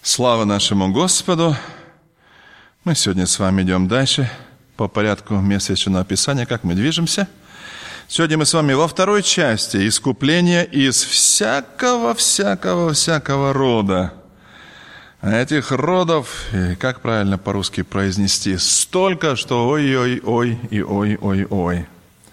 Слава нашему Господу! Мы сегодня с вами идем дальше по порядку мест Священного Писания, как мы движемся. Сегодня мы с вами во второй части искупления из всякого рода. А этих родов, как правильно по-русски произнести, столько, что ой-ой-ой и ой-ой-ой.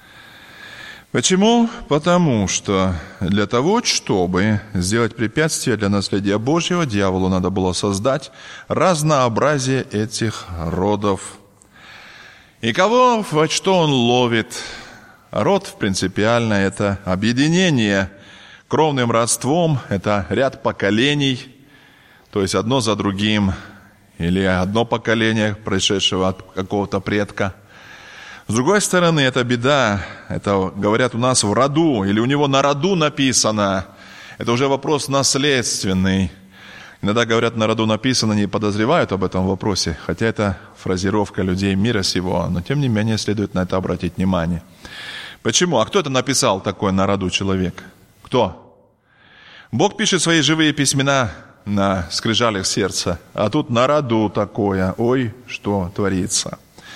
Почему? Потому что для того, чтобы сделать препятствие для наследия Божьего, дьяволу надо было создать разнообразие этих родов. И кого во что он ловит? Род принципиально это объединение кровным родством, это ряд поколений, то есть одно за другим, или одно поколение, происшедшего от какого-то предка. С другой стороны, это беда, это, говорят, у нас в роду, или у него на роду написано. Это уже вопрос наследственный. Иногда говорят, на роду написано, не подозревают об этом вопросе, хотя это фразировка людей мира сего, но тем не менее следует на это обратить внимание. Почему? А кто это написал такое на роду человек? Кто? Бог пишет свои живые письмена на скрижалях сердца, а тут на роду такое, ой, что творится.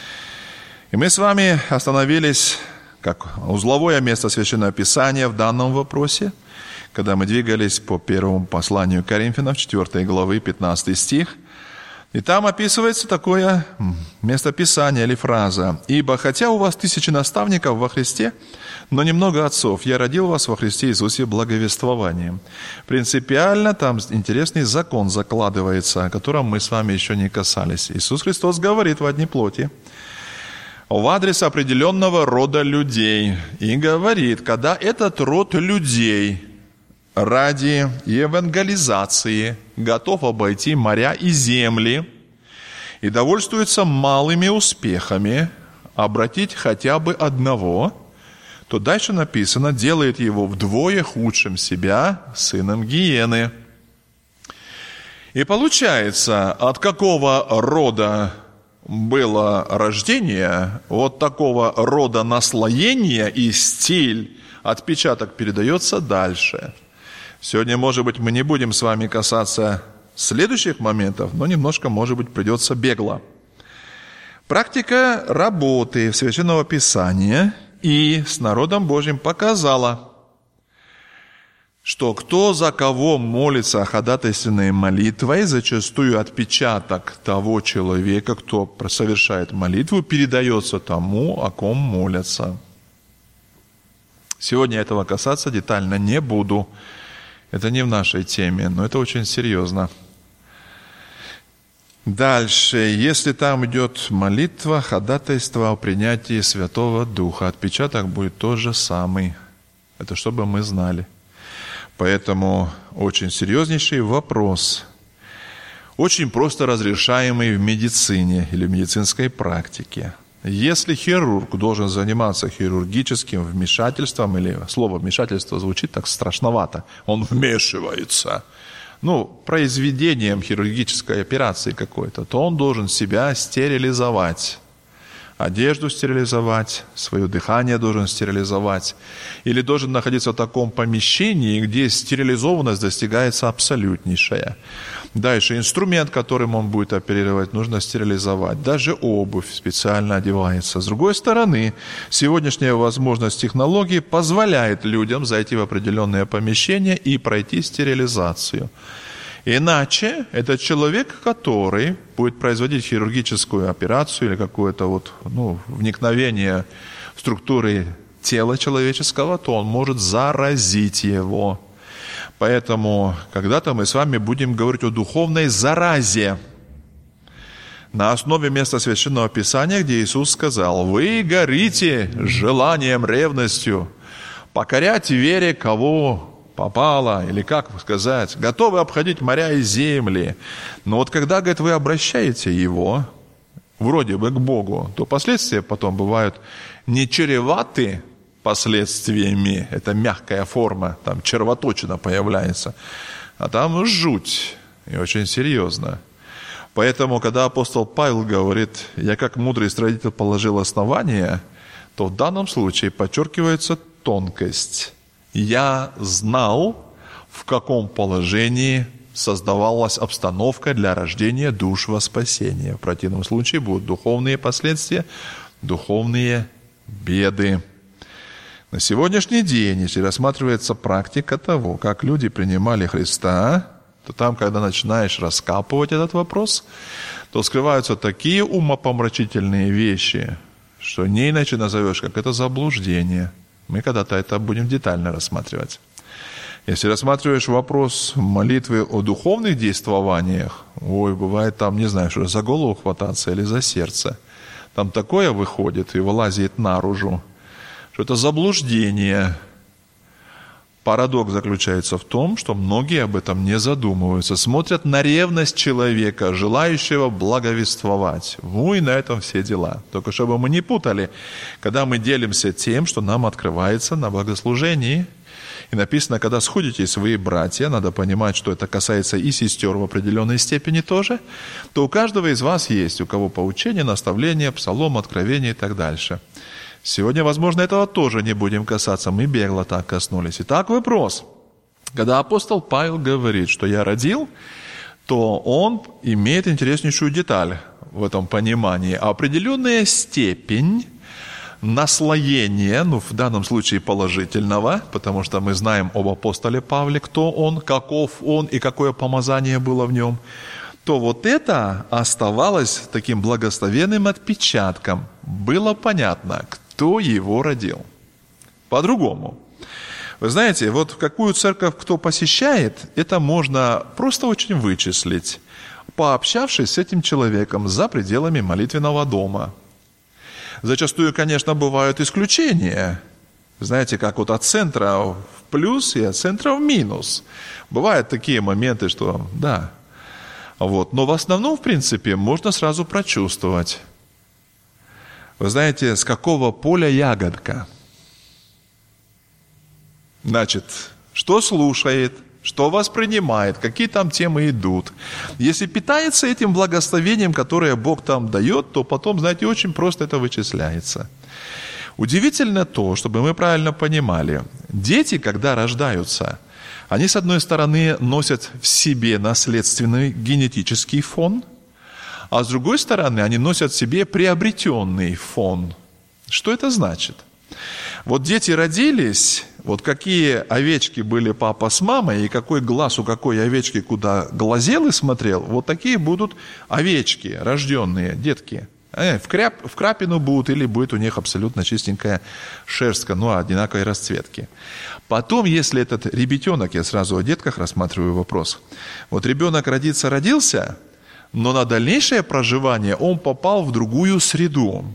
И мы с вами остановились, как узловое место Священного Писания в данном вопросе, когда мы двигались по первому посланию к Коринфянам, 4 главы, 15 стих. И там описывается такое местописание или фраза. «Ибо хотя у вас 1000 наставников во Христе, но немного отцов, я родил вас во Христе Иисусе благовествованием». Принципиально там интересный закон закладывается, о котором мы с вами еще не касались. Иисус Христос говорит в одни плоти в адрес определенного рода людей. И говорит, когда этот род людей ради евангелизации готов обойти моря и земли и довольствуется малыми успехами, обратить хотя бы одного, то дальше написано, делает его вдвое худшим себя сыном гиены. И получается, от какого рода было рождение, вот такого рода наслоение и стиль, отпечаток передается дальше. Сегодня, может быть, мы не будем с вами касаться следующих моментов, но немножко, может быть, придется бегло. Практика работы Священного Писания и с народом Божьим показала, что кто за кого молится ходатайственной молитвой, зачастую отпечаток того человека, кто совершает молитву, передается тому, о ком молятся. Сегодня этого касаться детально не буду. Это не в нашей теме, но это очень серьезно. Дальше, если там идет молитва, ходатайство о принятии Святого Духа, отпечаток будет тот же самый. Это чтобы мы знали. Поэтому очень серьезнейший вопрос, очень просто разрешаемый в медицине или в медицинской практике. Если хирург должен заниматься хирургическим вмешательством, или слово «вмешательство» звучит так страшновато, он вмешивается, произведением хирургической операции какой-то, то он должен себя стерилизовать. Одежду стерилизовать, свое дыхание должен стерилизовать, или должен находиться в таком помещении, где стерилизованность достигается абсолютнейшая. Дальше инструмент, которым он будет оперировать, нужно стерилизовать. Даже обувь специально одевается. С другой стороны, сегодняшняя возможность технологий позволяет людям зайти в определенное помещение и пройти стерилизацию. Иначе этот человек, который будет производить хирургическую операцию или какое-то вникновение в структуры тела человеческого, то он может заразить его. Поэтому когда-то мы с вами будем говорить о духовной заразе на основе места Священного Писания, где Иисус сказал: «Вы горите желанием, ревностью, покорять вере кого попало, или как сказать, готовы обходить моря и земли. Но вот когда, говорит, вы обращаете его вроде бы к Богу, то последствия потом бывают не чреваты последствиями, это мягкая форма, там червоточина появляется, а там жуть, и очень серьезно. Поэтому, когда апостол Павел говорит: «Я как мудрый строитель положил основание», то в данном случае подчеркивается тонкость. Я знал, в каком положении создавалась обстановка для рождения душ во спасение. В противном случае будут духовные последствия, духовные беды. На сегодняшний день, если рассматривается практика того, как люди принимали Христа, то там, когда начинаешь раскапывать этот вопрос, то скрываются такие умопомрачительные вещи, что не иначе назовешь, как это заблуждение. Мы когда-то это будем детально рассматривать. Если рассматриваешь вопрос молитвы о духовных действованиях, бывает там, не знаю, что за голову хвататься или за сердце. Там такое выходит и вылазит наружу, что это заблуждение. Парадокс заключается в том, что многие об этом не задумываются, смотрят на ревность человека, желающего благовествовать. И на этом все дела. Только чтобы мы не путали, когда мы делимся тем, что нам открывается на богослужении. И написано, когда сходитесь вы, братья, надо понимать, что это касается и сестер в определенной степени тоже, то у каждого из вас есть, у кого поучение, наставление, псалом, откровение и так дальше. Сегодня, возможно, этого тоже не будем касаться. Мы бегло так коснулись. Итак, вопрос. Когда апостол Павел говорит, что я родил, то он имеет интереснейшую деталь в этом понимании. Определенная степень наслоения, в данном случае положительного, потому что мы знаем об апостоле Павле, кто он, каков он и какое помазание было в нем, то вот это оставалось таким благословенным отпечатком. Было понятно, кто его родил. По-другому. Вы знаете, вот какую церковь кто посещает, это можно просто очень вычислить, пообщавшись с этим человеком за пределами молитвенного дома. Зачастую, конечно, бывают исключения. Знаете, как вот от центра в плюс и от центра в минус. Бывают такие моменты, что да. Но в основном, в принципе, можно сразу прочувствовать. Вы знаете, с какого поля ягодка? Значит, что слушает, что воспринимает, какие там темы идут. Если питается этим благословением, которое Бог там дает, то потом, знаете, очень просто это вычисляется. Удивительно то, чтобы мы правильно понимали, дети, когда рождаются, они, с одной стороны, носят в себе наследственный генетический фон, а с другой стороны, они носят в себе приобретенный фон. Что это значит? Вот дети родились, вот какие овечки были папа с мамой, и какой глаз у какой овечки куда глазел и смотрел, вот такие будут овечки, рожденные, детки. В крапину будут, или будет у них абсолютно чистенькая шерстка, одинаковой расцветки. Потом, если этот ребятенок, я сразу о детках рассматриваю вопрос, вот ребенок родился, но на дальнейшее проживание он попал в другую среду.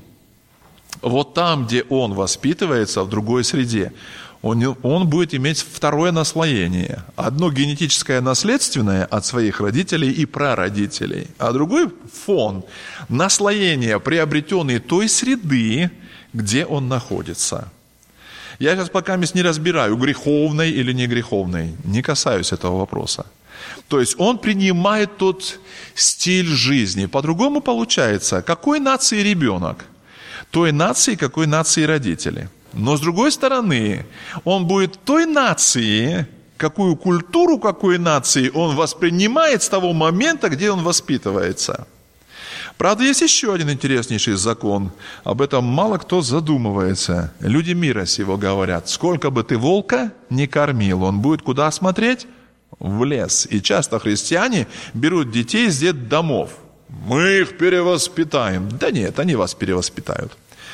Вот там, где он воспитывается, в другой среде, он будет иметь второе наслоение. Одно генетическое наследственное от своих родителей и прародителей, а другой фон, наслоение, приобретенный той среды, где он находится. Я сейчас пока не разбираю, греховной или не греховной, не касаюсь этого вопроса. То есть он принимает тот стиль жизни. По-другому получается, какой нации ребенок? Той нации, какой нации родители. Но с другой стороны, он будет той нации, какую культуру, какой нации он воспринимает с того момента, где он воспитывается. Правда, есть еще один интереснейший закон. Об этом мало кто задумывается. Люди мира сего говорят: сколько бы ты волка не кормил, он будет куда смотреть? В лес. И часто христиане берут детей из детдомов. Мы их перевоспитаем. Да нет, они вас перевоспитают.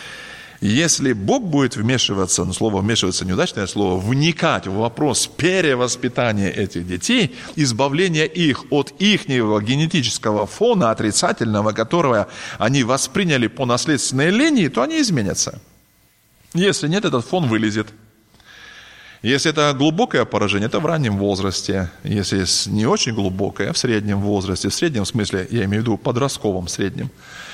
Если Бог будет вмешиваться, слово «вмешиваться» неудачное слово, вникать в вопрос перевоспитания этих детей, избавления их от ихнего генетического фона отрицательного, которого они восприняли по наследственной линии, то они изменятся. Если нет, этот фон вылезет. Если это глубокое поражение, это в раннем возрасте. Если не очень глубокое, в среднем возрасте, в среднем смысле, я имею в виду подростковом среднем.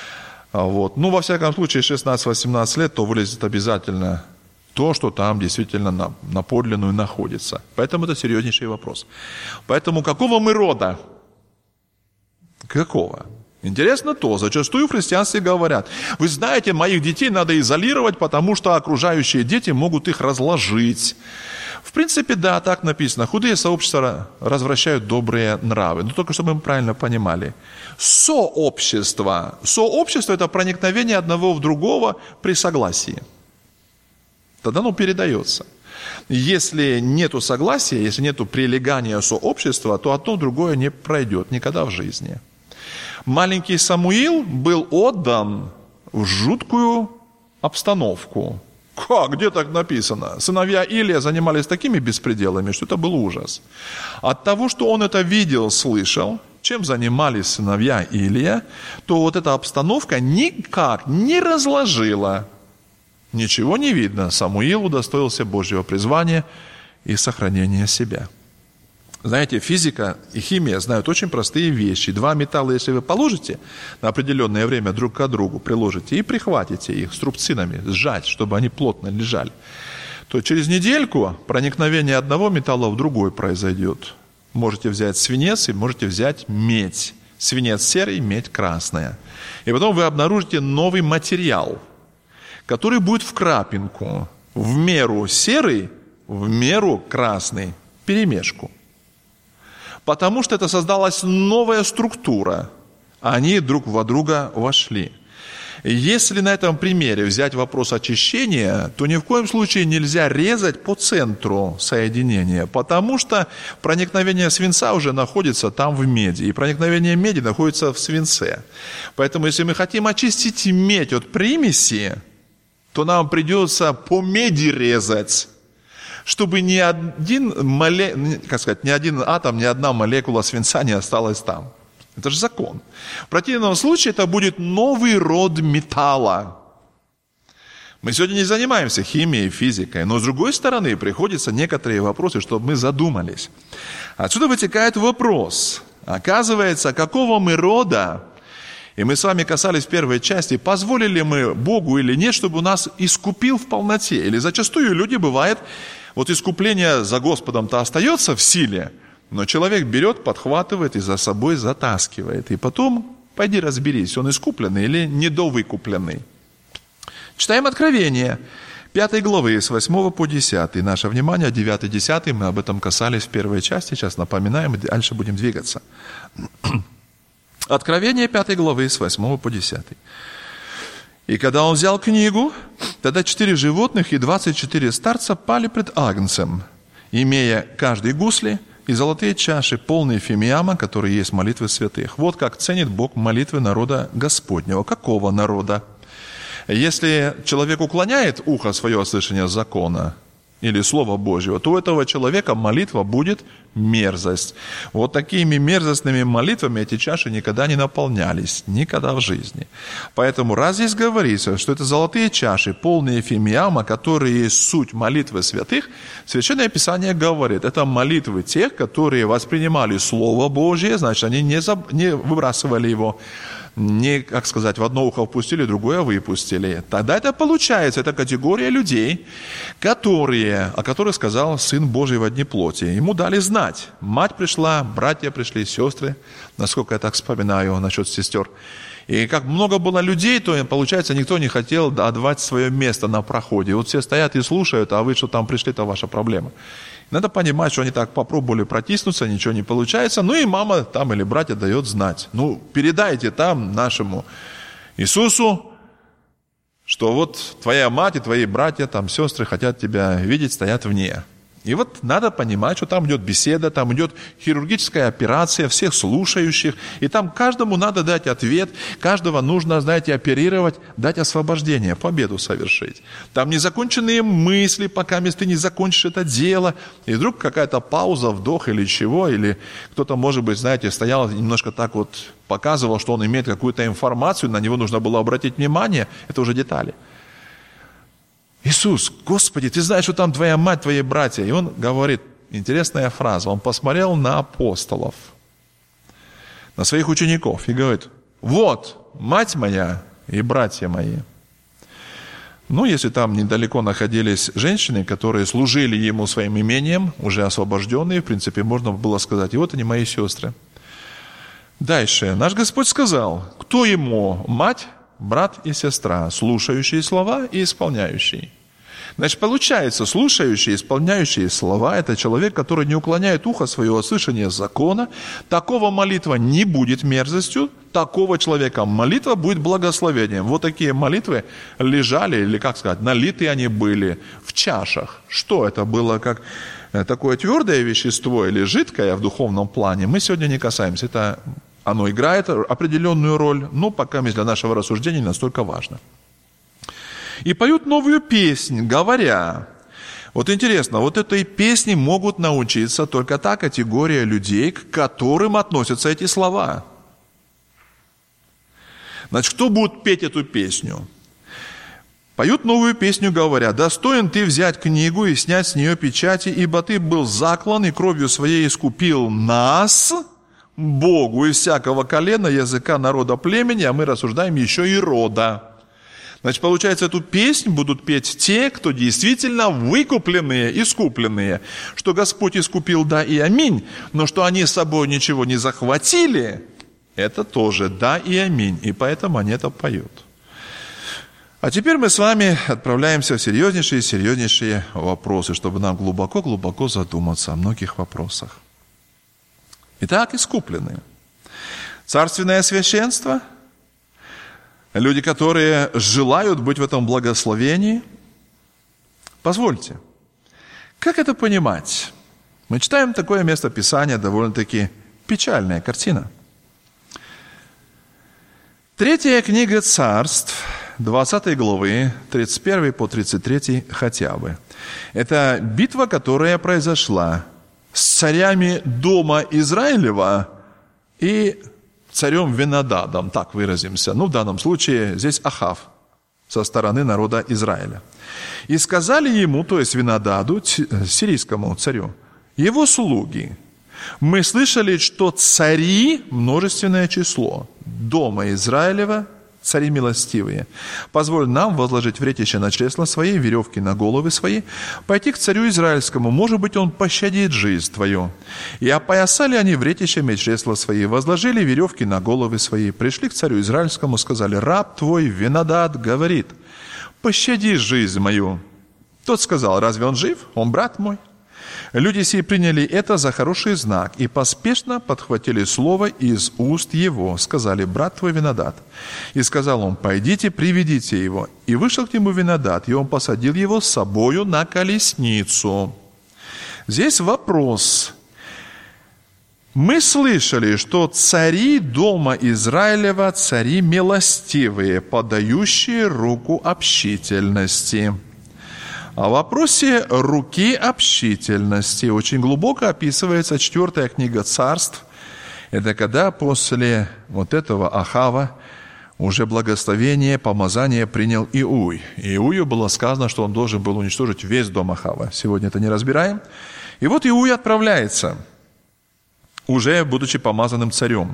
Во всяком случае, 16-18 лет, то вылезет обязательно то, что там действительно на подлинную находится. Поэтому это серьезнейший вопрос. Поэтому какого мы рода? Какого? Интересно то, зачастую в христианстве говорят: вы знаете, моих детей надо изолировать, потому что окружающие дети могут их разложить. В принципе, да, так написано. Худые сообщества развращают добрые нравы. Но только чтобы мы правильно понимали. Сообщество. Сообщество – это проникновение одного в другого при согласии. Тогда оно передается. Если нету согласия, если нету прилегания сообщества, то одно другое не пройдет никогда в жизни. Маленький Самуил был отдан в жуткую обстановку. Как? Где так написано? Сыновья Илия занимались такими беспределами, что это был ужас. От того, что он это видел, слышал, чем занимались сыновья Илия, то вот эта обстановка никак не разложила. Ничего не видно. Самуил удостоился Божьего призвания и сохранения себя. Знаете, физика и химия знают очень простые вещи. Два металла, если вы положите на определенное время друг к другу, приложите и прихватите их струбцинами, сжать, чтобы они плотно лежали, то через недельку проникновение одного металла в другой произойдет. Можете взять свинец и можете взять медь. Свинец серый, медь красная. И потом вы обнаружите новый материал, который будет в крапинку, в меру серый, в меру красный, вперемешку. Потому что это создалась новая структура. Они друг во друга вошли. Если на этом примере взять вопрос очищения, то ни в коем случае нельзя резать по центру соединения, потому что проникновение свинца уже находится там в меди, и проникновение меди находится в свинце. Поэтому если мы хотим очистить медь от примеси, то нам придется по меди резать, чтобы ни один атом, ни одна молекула свинца не осталась там. Это же закон. В противном случае это будет новый род металла. Мы сегодня не занимаемся химией, физикой, но с другой стороны приходится некоторые вопросы, чтобы мы задумались. Отсюда вытекает вопрос. Оказывается, какого мы рода, и мы с вами касались в первой части, позволили мы Богу или нет, чтобы он нас искупил в полноте. Или зачастую люди бывает, вот искупление за Господом-то остается в силе, но человек берет, подхватывает и за собой затаскивает. И потом, пойди разберись, он искупленный или недовыкупленный. Читаем Откровение 5 главы с 8 по 10. Наше внимание 9-10, мы об этом касались в первой части, сейчас напоминаем, и дальше будем двигаться. Откровение 5 главы с 8 по 10. «И когда он взял книгу, тогда 4 животных и 24 старца пали пред Агнцем, имея каждый гусли и золотые чаши, полные фимиама, которые есть молитвы святых». Вот как ценит Бог молитвы народа Господнего. Какого народа? Если человек уклоняет ухо свое от слышания закона или Слова Божьего, то у этого человека молитва будет мерзость. Вот такими мерзостными молитвами эти чаши никогда не наполнялись, никогда в жизни. Поэтому раз здесь говорится, что это золотые чаши, полные фимиама, которые есть суть молитвы святых, Священное Писание говорит, это молитвы тех, которые воспринимали Слово Божье, значит, они не выбрасывали его, не, как сказать, в одно ухо впустили, другое выпустили. Тогда это получается, это категория людей, о которых сказал Сын Божий во дне плоти. Ему дали знать. Мать пришла, братья пришли, сестры, насколько я так вспоминаю насчет сестер. И как много было людей, то, получается, никто не хотел отдавать свое место на проходе. Вот все стоят и слушают, а вы что там пришли, это ваша проблема. Надо понимать, что они так попробовали протиснуться, ничего не получается. Ну и мама там или братья дает знать. Ну, передайте там нашему Иисусу, что вот твоя мать и твои братья, там сестры хотят тебя видеть, стоят вне. И вот надо понимать, что там идет беседа, там идет хирургическая операция всех слушающих, и там каждому надо дать ответ, каждого нужно, знаете, оперировать, дать освобождение, победу совершить. Там незаконченные мысли, пока ты не закончишь это дело, и вдруг какая-то пауза, вдох или чего, или кто-то, может быть, знаете, стоял немножко так вот, показывал, что он имеет какую-то информацию, на него нужно было обратить внимание, это уже детали. Иисус, Господи, ты знаешь, что там твоя мать, твои братья. И он говорит, интересная фраза, он посмотрел на апостолов, на своих учеников и говорит, вот мать моя и братья мои. Ну, если там недалеко находились женщины, которые служили ему своим имением, уже освобожденные, в принципе, можно было сказать, и вот они мои сестры. Дальше. Наш Господь сказал, кто ему? Мать, брат и сестра, слушающие слова и исполняющие. Значит, получается, слушающий, исполняющий слова – это человек, который не уклоняет ухо свое от слышания закона. Такого молитва не будет мерзостью, такого человека молитва будет благословением. Вот такие молитвы лежали, или, как сказать, налиты они были в чашах. Что это было, как такое твердое вещество или жидкое в духовном плане, мы сегодня не касаемся. Это оно играет определенную роль, но пока для нашего рассуждения не настолько важно. И поют новую песнь, говоря. Вот интересно, вот этой песни могут научиться только та категория людей, к которым относятся эти слова. Значит, кто будет петь эту песню? Поют новую песню, говоря, «Достоин ты взять книгу и снять с нее печати, ибо ты был заклан и кровью своей искупил нас, Богу, из всякого колена, языка, народа, племени», а мы рассуждаем еще и рода. Значит, получается, эту песнь будут петь те, кто действительно выкупленные, искупленные. Что Господь искупил, да и аминь, но что они с собой ничего не захватили, это тоже да и аминь, и поэтому они это поют. А теперь мы с вами отправляемся в серьезнейшие вопросы, чтобы нам глубоко задуматься о многих вопросах. Итак, искупленные. Царственное священство – люди, которые желают быть в этом благословении. Позвольте, как это понимать? Мы читаем такое место Писания, довольно-таки печальная картина. 3 книга Царств, 20 главы, 31 по 33 хотя бы. Это битва, которая произошла с царями дома Израилева и царем Винададом, так выразимся. В данном случае здесь Ахав со стороны народа Израиля. И сказали ему, то есть Винададу, сирийскому царю, его слуги, мы слышали, что цари, множественное число, дома Израилева, цари милостивые, позволь нам возложить вретище на чресла свои, веревки на головы свои, пойти к царю израильскому, может быть, он пощадит жизнь твою. И опоясали они вретищами чресла свои, возложили веревки на головы свои, пришли к царю израильскому, сказали, раб твой Винадад говорит, пощади жизнь мою. Тот сказал, разве он жив? Он брат мой. Люди сии приняли это за хороший знак и поспешно подхватили слово из уст его. Сказали, брат твой Винадад. И сказал он, пойдите, приведите его. И вышел к нему Винадад, и он посадил его с собою на колесницу. Здесь вопрос. Мы слышали, что цари дома Израилева, цари милостивые, подающие руку общительности. О вопросе руки общительности очень глубоко описывается 4 книга Царств. Это когда после вот этого Ахава уже благословение, помазание принял Иуй. Иую было сказано, что он должен был уничтожить весь дом Ахава. Сегодня это не разбираем. И вот Иуй отправляется, уже будучи помазанным царем.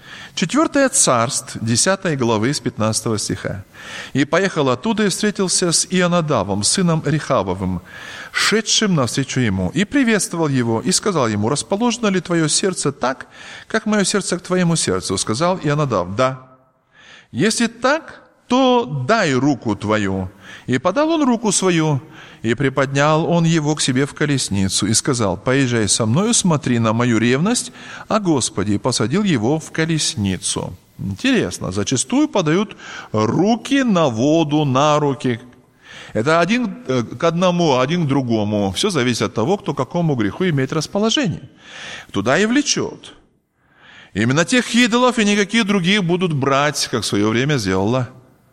4 Царств, 10 главы, с 15 стиха. «И поехал оттуда и встретился с Ионадавом, сыном Рехавовым, шедшим навстречу ему, и приветствовал его, и сказал ему, расположено ли твое сердце так, как мое сердце к твоему сердцу? Сказал Ионадав, да. Если так, то дай руку твою. И подал он руку свою, и приподнял он его к себе в колесницу, и сказал, поезжай со мною, смотри на мою ревность о Господе, и посадил его в колесницу». Интересно, зачастую подают руки на воду, на руки. Это один к одному, один к другому. Все зависит от того, кто к какому греху имеет расположение. Туда и влечет. Именно тех идолов и никаких других будут брать, как в свое время сделала,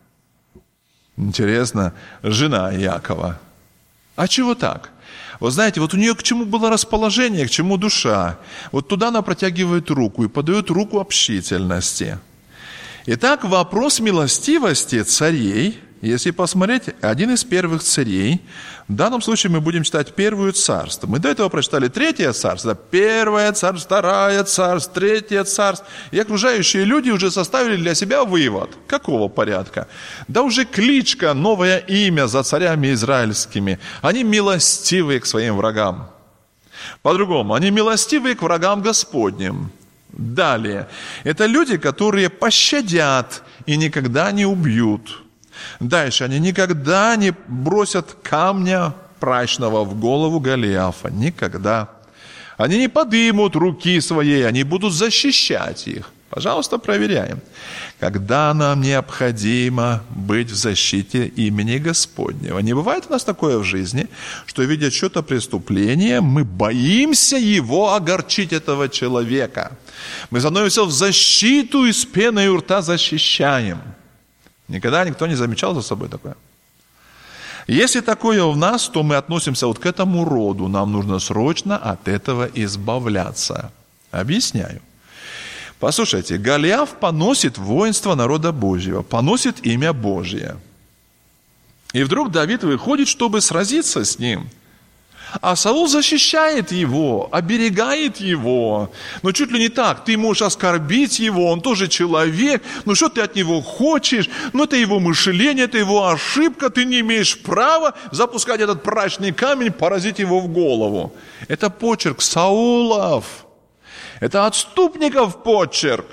интересно, жена Иакова. А чего так? Вы знаете, вот у нее к чему было расположение, к чему душа. Вот туда она протягивает руку и подает руку общительности. Итак, вопрос милостивости царей, если посмотреть, один из первых царей, в данном случае мы будем читать 1 Царство. Мы до этого прочитали 3 Царство, 1 Царство, 2 Царство, 3 Царство. И окружающие люди уже составили для себя вывод. Какого порядка? Да уже кличка, новое имя за царями израильскими. Они милостивые к своим врагам. По-другому, они милостивые к врагам Господним. Далее. Это люди, которые пощадят и никогда не убьют. Дальше. Они никогда не бросят камня прачного в голову Голиафа. Никогда. Они не подымут руки своей, они будут защищать их. Пожалуйста, проверяем. Когда нам необходимо быть в защите имени Господнего. Не бывает у нас такое в жизни, что, видя что-то преступление, мы боимся его огорчить, этого человека. Мы становимся в защиту и с пеной у рта защищаем. Никогда никто не замечал за собой такое. Если такое в нас, то мы относимся вот к этому роду. Нам нужно срочно от этого избавляться. Объясняю. Послушайте, Голиаф поносит воинство народа Божьего, поносит имя Божье. И вдруг Давид выходит, чтобы сразиться с ним. А Саул защищает его, оберегает его. Но чуть ли не так, ты можешь оскорбить его, он тоже человек. Ну что ты от него хочешь? Ну это его мышление, это его ошибка. Ты не имеешь права запускать этот прачный камень, поразить его в голову. Это почерк Саулов. Это отступников почерк.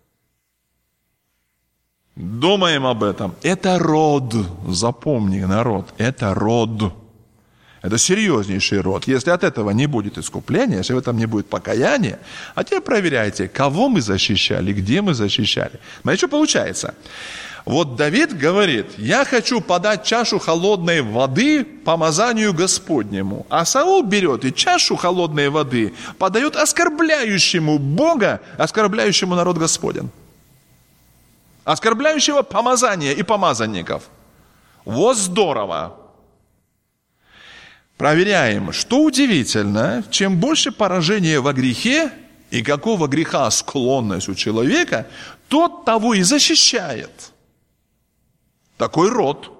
Думаем об этом. Это род. Запомни, народ. Это род. Это серьезнейший род. Если от этого не будет искупления, если в этом не будет покаяния, а теперь проверяйте, кого мы защищали, где мы защищали. Смотрите, что получается. Вот Давид говорит, я хочу подать чашу холодной воды помазанию Господнему. А Саул берет и чашу холодной воды подает оскорбляющему Бога, оскорбляющему народ Господень. Оскорбляющего помазание и помазанников. Вот здорово. Проверяем, что удивительно, чем больше поражения во грехе и какого греха склонность у человека, тот того и защищает. Такой род.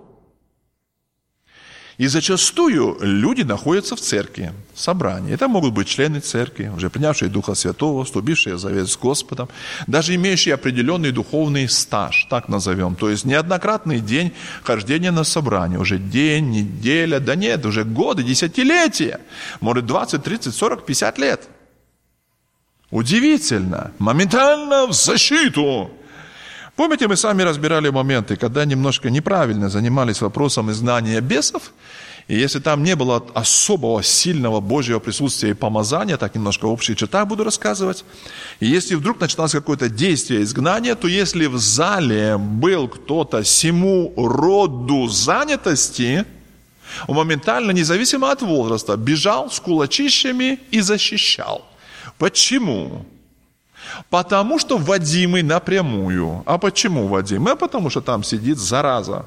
И зачастую люди находятся в церкви, в собрании. Это могут быть члены церкви, уже принявшие Духа Святого, вступившие в завет с Господом, даже имеющие определенный духовный стаж, так назовем. То есть неоднократный день хождения на собрание, уже день, неделя, да нет, уже годы, десятилетия, может 20, 30, 40, 50 лет. Удивительно, моментально в защиту. Помните, мы сами разбирали моменты, когда немножко неправильно занимались вопросом изгнания бесов, и если там не было особого сильного Божьего присутствия и помазания, так немножко в общих чертах буду рассказывать, и если вдруг начиналось какое-то действие изгнания, то если в зале был кто-то сему роду занятости, он моментально, независимо от возраста, бежал с кулачищами и защищал. Почему? Потому что водимый напрямую. А почему водимый? А потому что там сидит зараза.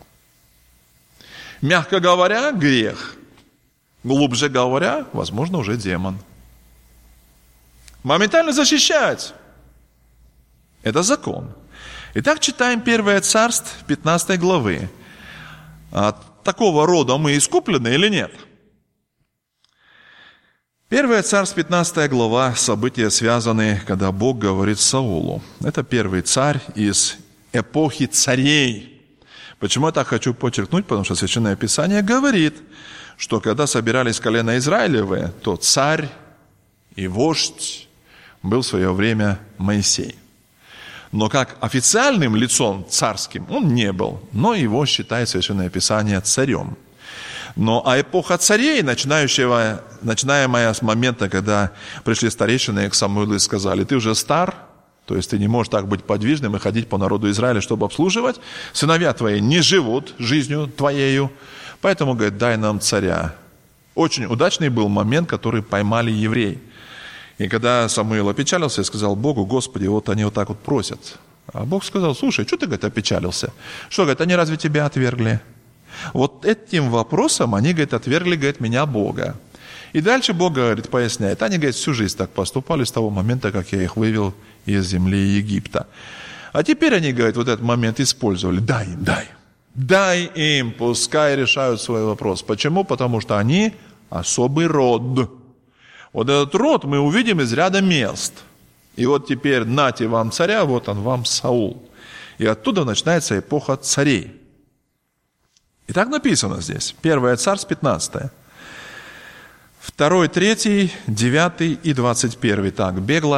Мягко говоря, грех. Глубже говоря, возможно, уже демон. Моментально защищать. Это закон. Итак, читаем 1 Царств 15 главы. От такого рода мы искуплены или нет? 1 Царств 15 глава, события связаны, когда Бог говорит Саулу. Это первый царь из эпохи царей. Почему я так хочу подчеркнуть? Потому что Священное Писание говорит, что когда собирались колена Израилевы, то царь и вождь был в свое время Моисей. Но как официальным лицом царским он не был, но его считает Священное Писание царем. Но эпоха царей, начинаемая с момента, когда пришли старейшины к Самуилу и сказали, ты уже стар, то есть ты не можешь так быть подвижным и ходить по народу Израиля, чтобы обслуживать, сыновья твои не живут жизнью твоею, поэтому, говорит, дай нам царя. Очень удачный был момент, который поймали евреи. И когда Самуил опечалился, я сказал Богу, Господи, вот они вот так вот просят. А Бог сказал, слушай, что ты, говорит, опечалился? Что, говорит, они разве тебя отвергли? Вот этим вопросом они, говорит, отвергли, говорит, меня Бога. И дальше Бог, говорит, поясняет, они, говорит, всю жизнь так поступали с того момента, как я их вывел из земли Египта. А теперь они, говорит, вот этот момент использовали. Дай им, пускай решают свой вопрос. Почему? Потому что они особый род. Вот этот род мы увидим из ряда мест. И вот теперь нате вам царя, вот он вам Саул. И оттуда начинается эпоха царей. И так написано здесь. 1 Царств 15. 2, 3, 9 и 21. Так, бегло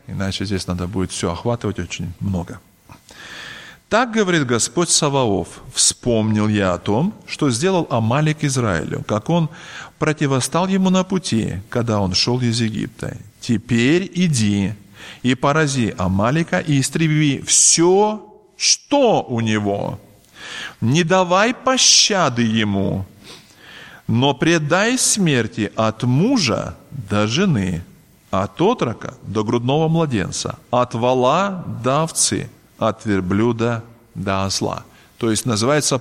иначе здесь надо будет все охватывать очень много. «Так, говорит Господь Саваоф, вспомнил я о том, что сделал Амалик Израилю, как он противостал ему на пути, когда он шел из Египта. Теперь иди и порази Амалика и истреби все, что у него. Не давай пощады ему, но предай смерти от мужа до жены, от отрока до грудного младенца, от вола до овцы, от верблюда до осла». То есть называется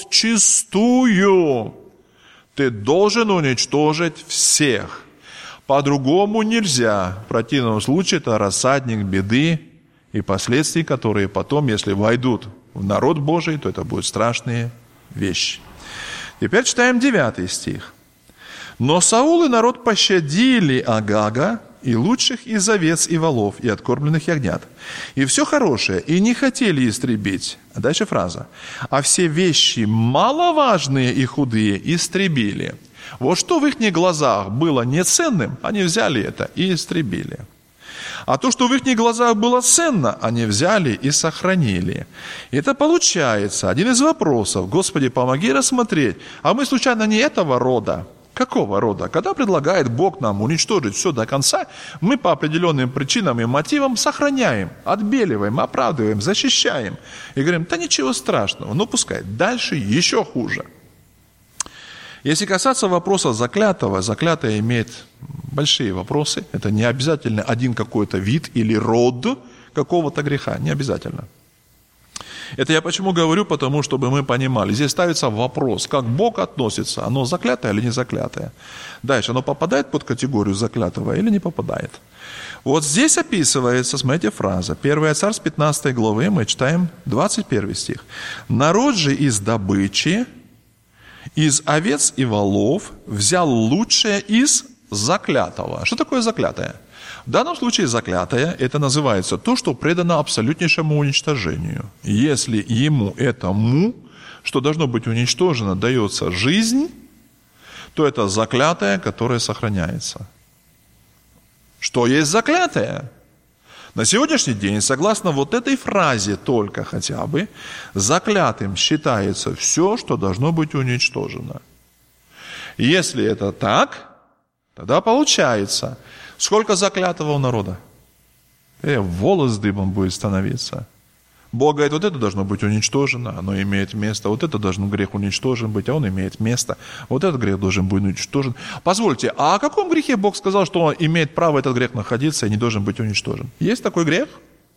подчистую. Ты должен уничтожить всех. По-другому нельзя. В противном случае это рассадник беды и последствий, которые потом, если войдут в народ Божий, то это будут страшные вещи. Теперь читаем 9 стих. «Но Саул и народ пощадили Агага и лучших из овец и волов, и откормленных ягнят, и все хорошее, и не хотели истребить». А дальше фраза. «А все вещи маловажные и худые истребили». Вот что в их глазах было неценным, они взяли это и истребили. А то, что в их глазах было ценно, они взяли и сохранили. И это получается один из вопросов. Господи, помоги рассмотреть. А мы случайно не этого рода? Какого рода? Когда предлагает Бог нам уничтожить все до конца, мы по определенным причинам и мотивам сохраняем, отбеливаем, оправдываем, защищаем. И говорим, да ничего страшного, ну пускай, дальше еще хуже. Если касаться вопроса заклятого, заклятое имеет большие вопросы. Это не обязательно один какой-то вид или род какого-то греха, не обязательно. Это я почему говорю, потому чтобы мы понимали. Здесь ставится вопрос, как Бог относится, оно заклятое или не заклятое. Дальше, оно попадает под категорию заклятого или не попадает. Вот здесь описывается, смотрите, фраза. 1 Царств 15 главы, мы читаем 21 стих. «Народ же из добычи, из овец и волов взял лучшее из заклятого». Что такое заклятое? В данном случае заклятое – это называется то, что предано абсолютнейшему уничтожению. Если ему, этому, что должно быть уничтожено, дается жизнь, то это заклятое, которое сохраняется. Что есть заклятое? На сегодняшний день, согласно вот этой фразе только хотя бы, заклятым считается все, что должно быть уничтожено. Если это так, тогда получается, сколько заклятого у народа? Волос дыбом будет становиться. Бог говорит, вот это должно быть уничтожено, оно имеет место, вот это должен грех уничтожен быть, а он имеет место, вот этот грех должен быть уничтожен. Позвольте, а о каком грехе Бог сказал, что он имеет право этот грех находиться и не должен быть уничтожен? Есть такой грех?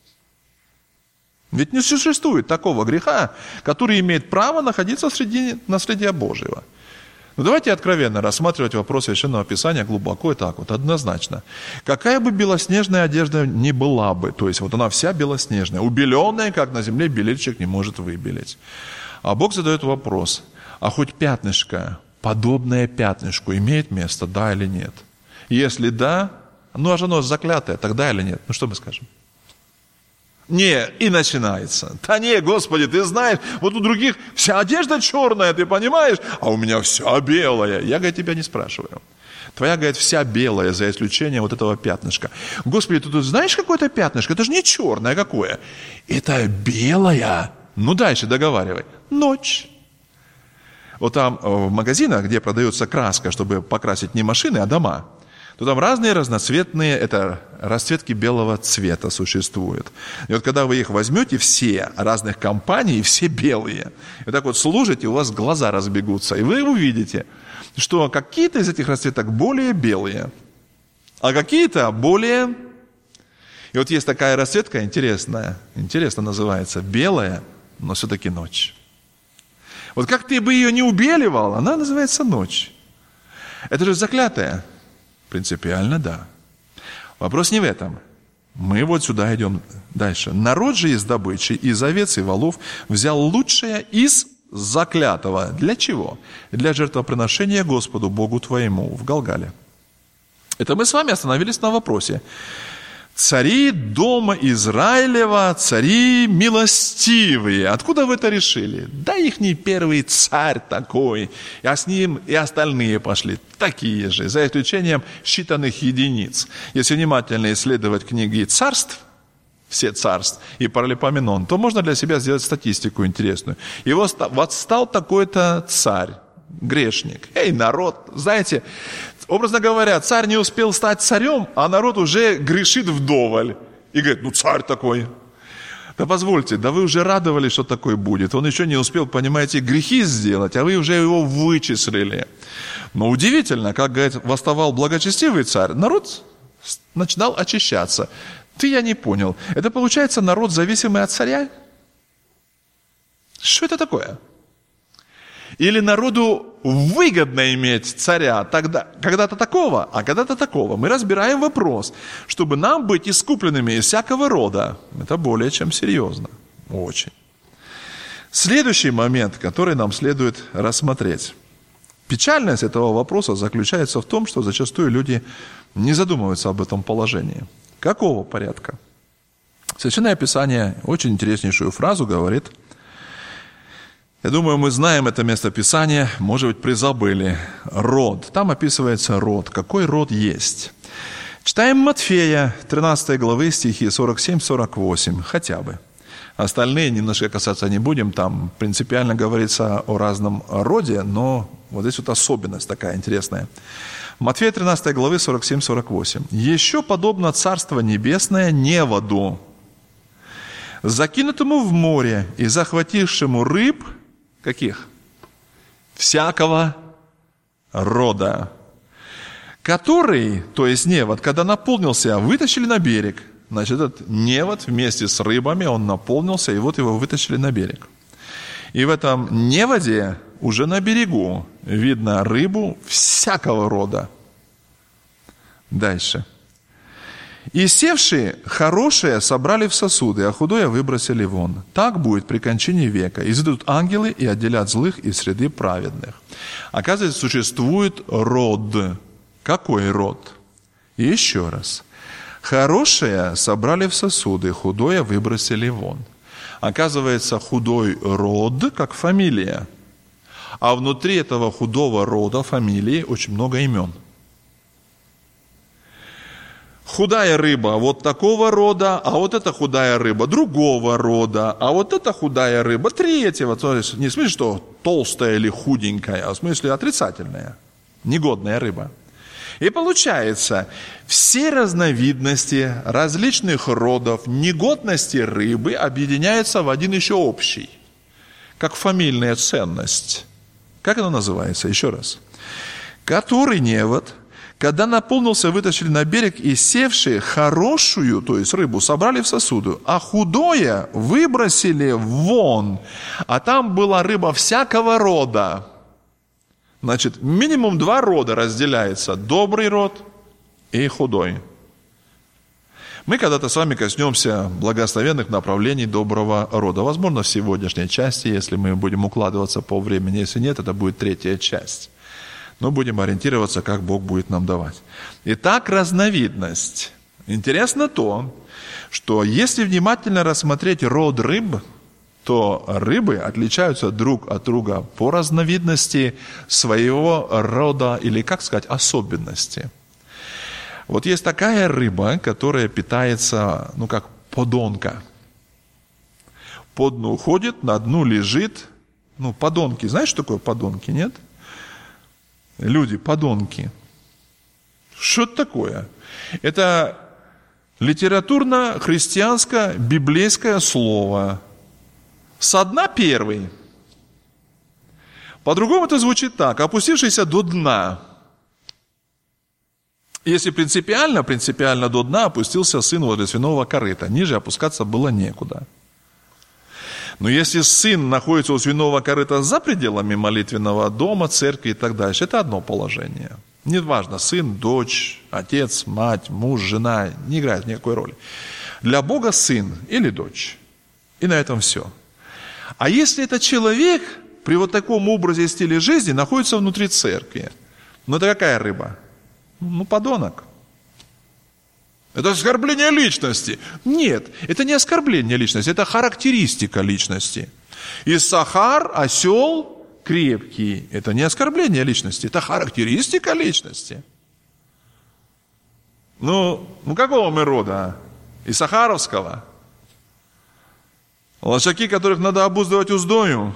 Ведь не существует такого греха, который имеет право находиться среди наследия Божьего. Но давайте откровенно рассматривать вопрос Священного Писания глубоко и так вот, однозначно. Какая бы белоснежная одежда ни была бы, то есть вот она вся белоснежная, убеленная, как на земле белильщик не может выбелить. А Бог задает вопрос, а хоть пятнышко, подобное пятнышку, имеет место, да или нет? Если да, ну а же оно заклятое, тогда или нет? Ну что мы скажем? Не, и начинается. Да не, Господи, ты знаешь, вот у других вся одежда черная, ты понимаешь, а у меня вся белая. Я, говорит, тебя не спрашиваю. Твоя, говорит, вся белая, за исключением вот этого пятнышка. Господи, ты тут знаешь какое-то пятнышко? Это же не черное какое. Это белое. Ну, дальше договаривай. Ночь. Вот там в магазинах, где продается краска, чтобы покрасить не машины, а дома, то там разные разноцветные, это расцветки белого цвета существуют. И вот когда вы их возьмете, все разных компаний, все белые, и так вот служите, у вас глаза разбегутся, и вы увидите, что какие-то из этих расцветок более белые, а какие-то более... И вот есть такая расцветка интересная, интересно называется, белая, но все-таки ночь. Вот как ты бы ее не убеливал, она называется ночь. Это же заклятая. Принципиально да. Вопрос не в этом. Мы вот сюда идем дальше. Народ же из добычи, из овец и волов взял лучшее из заклятого. Для чего? Для жертвоприношения Господу Богу твоему в Галгале. Это мы с вами остановились на вопросе. цари дома Израилева, цари милостивые. Откуда вы это решили? Да их не первый царь такой, а с ним и остальные пошли такие же, за исключением считанных единиц. Если внимательно исследовать книги царств, все царств и Паралипоменон, то можно для себя сделать статистику интересную. И вот стал такой-то царь, грешник. Эй, народ, знаете, образно говоря, царь не успел стать царем, а народ уже грешит вдоволь. И говорит, ну царь такой. Да позвольте, да вы уже радовались, что такой будет. Он еще не успел, понимаете, грехи сделать, а вы уже его вычислили. Но удивительно, как, говорит, восставал благочестивый царь, народ начинал очищаться. Я не понял. Это получается народ, зависимый от царя? Что это такое? Или народу выгодно иметь царя тогда, когда-то такого, а когда-то такого. Мы разбираем вопрос, чтобы нам быть искупленными из всякого рода. Это более чем серьезно. Очень. Следующий момент, который нам следует рассмотреть. Печальность этого вопроса заключается в том, что зачастую люди не задумываются об этом положении. Какого порядка? Священное Писание очень интереснейшую фразу говорит. Я думаю, мы знаем это местописание, может быть, призабыли. Род. Там описывается род. Какой род есть? Читаем Матфея, 13 главы, стихи 47-48, хотя бы. Остальные немножко касаться не будем, там принципиально говорится о разном роде, но вот здесь вот особенность такая интересная. Матфея 13 главы 47-48. «Еще подобно Царство Небесное неводу, закинутому в море и захватившему рыб, каких? Всякого рода, который, то есть невод, когда наполнился, вытащили на берег». Значит, этот невод вместе с рыбами, он наполнился, и вот его вытащили на берег. И в этом неводе уже на берегу видно рыбу всякого рода. Дальше. «И севшие хорошее собрали в сосуды, а худое выбросили вон. Так будет при кончине века. Изыдут ангелы и отделят злых из среды праведных». Оказывается, существует род. Какой род? И еще раз. Хорошее собрали в сосуды, худое выбросили вон. Оказывается, худой род, как фамилия. А внутри этого худого рода, фамилии, очень много имен. Худая рыба вот такого рода, а вот эта худая рыба другого рода, а вот эта худая рыба третьего. То есть не в смысле, что толстая или худенькая, а в смысле отрицательная, негодная рыба. И получается, все разновидности различных родов негодности рыбы объединяются в один еще общий, как фамильная ценность. Как она называется? Еще раз. Который невод, когда наполнился, вытащили на берег, и севшие хорошую, то есть рыбу, собрали в сосуду, а худое выбросили вон, а там была рыба всякого рода. Значит, минимум 2 рода разделяется. Добрый род и худой. Мы когда-то с вами коснемся благословенных направлений доброго рода. Возможно, в сегодняшней части, если мы будем укладываться по времени. Если нет, это будет 3-я часть. Но будем ориентироваться, как Бог будет нам давать. Итак, разновидность. Интересно то, что если внимательно рассмотреть род рыб, то рыбы отличаются друг от друга по разновидности своего рода, или, как сказать, особенности. Вот есть такая рыба, которая питается, как подонка. По дну ходит, на дну лежит. Подонки. Знаешь, что такое подонки, нет? Люди, подонки. Что это такое? Это литературно-христианско-библейское слово. Со дна первый. По-другому это звучит так. Опустившийся до дна. Если принципиально до дна опустился сын возле свиного корыта. Ниже опускаться было некуда. Но если сын находится у свиного корыта за пределами молитвенного дома, церкви и так дальше, это одно положение. Неважно, сын, дочь, отец, мать, муж, жена, не играет никакой роли. Для Бога сын или дочь. И на этом все. А если этот человек при вот таком образе и стиле жизни находится внутри церкви, это какая рыба? Подонок. Это оскорбление личности. Нет, это не оскорбление личности, это характеристика личности. Иссахар, осел, крепкий. Это не оскорбление личности, это характеристика личности. Ну какого мы рода? Иссахаровского? Лошаки, которых надо обуздывать уздою.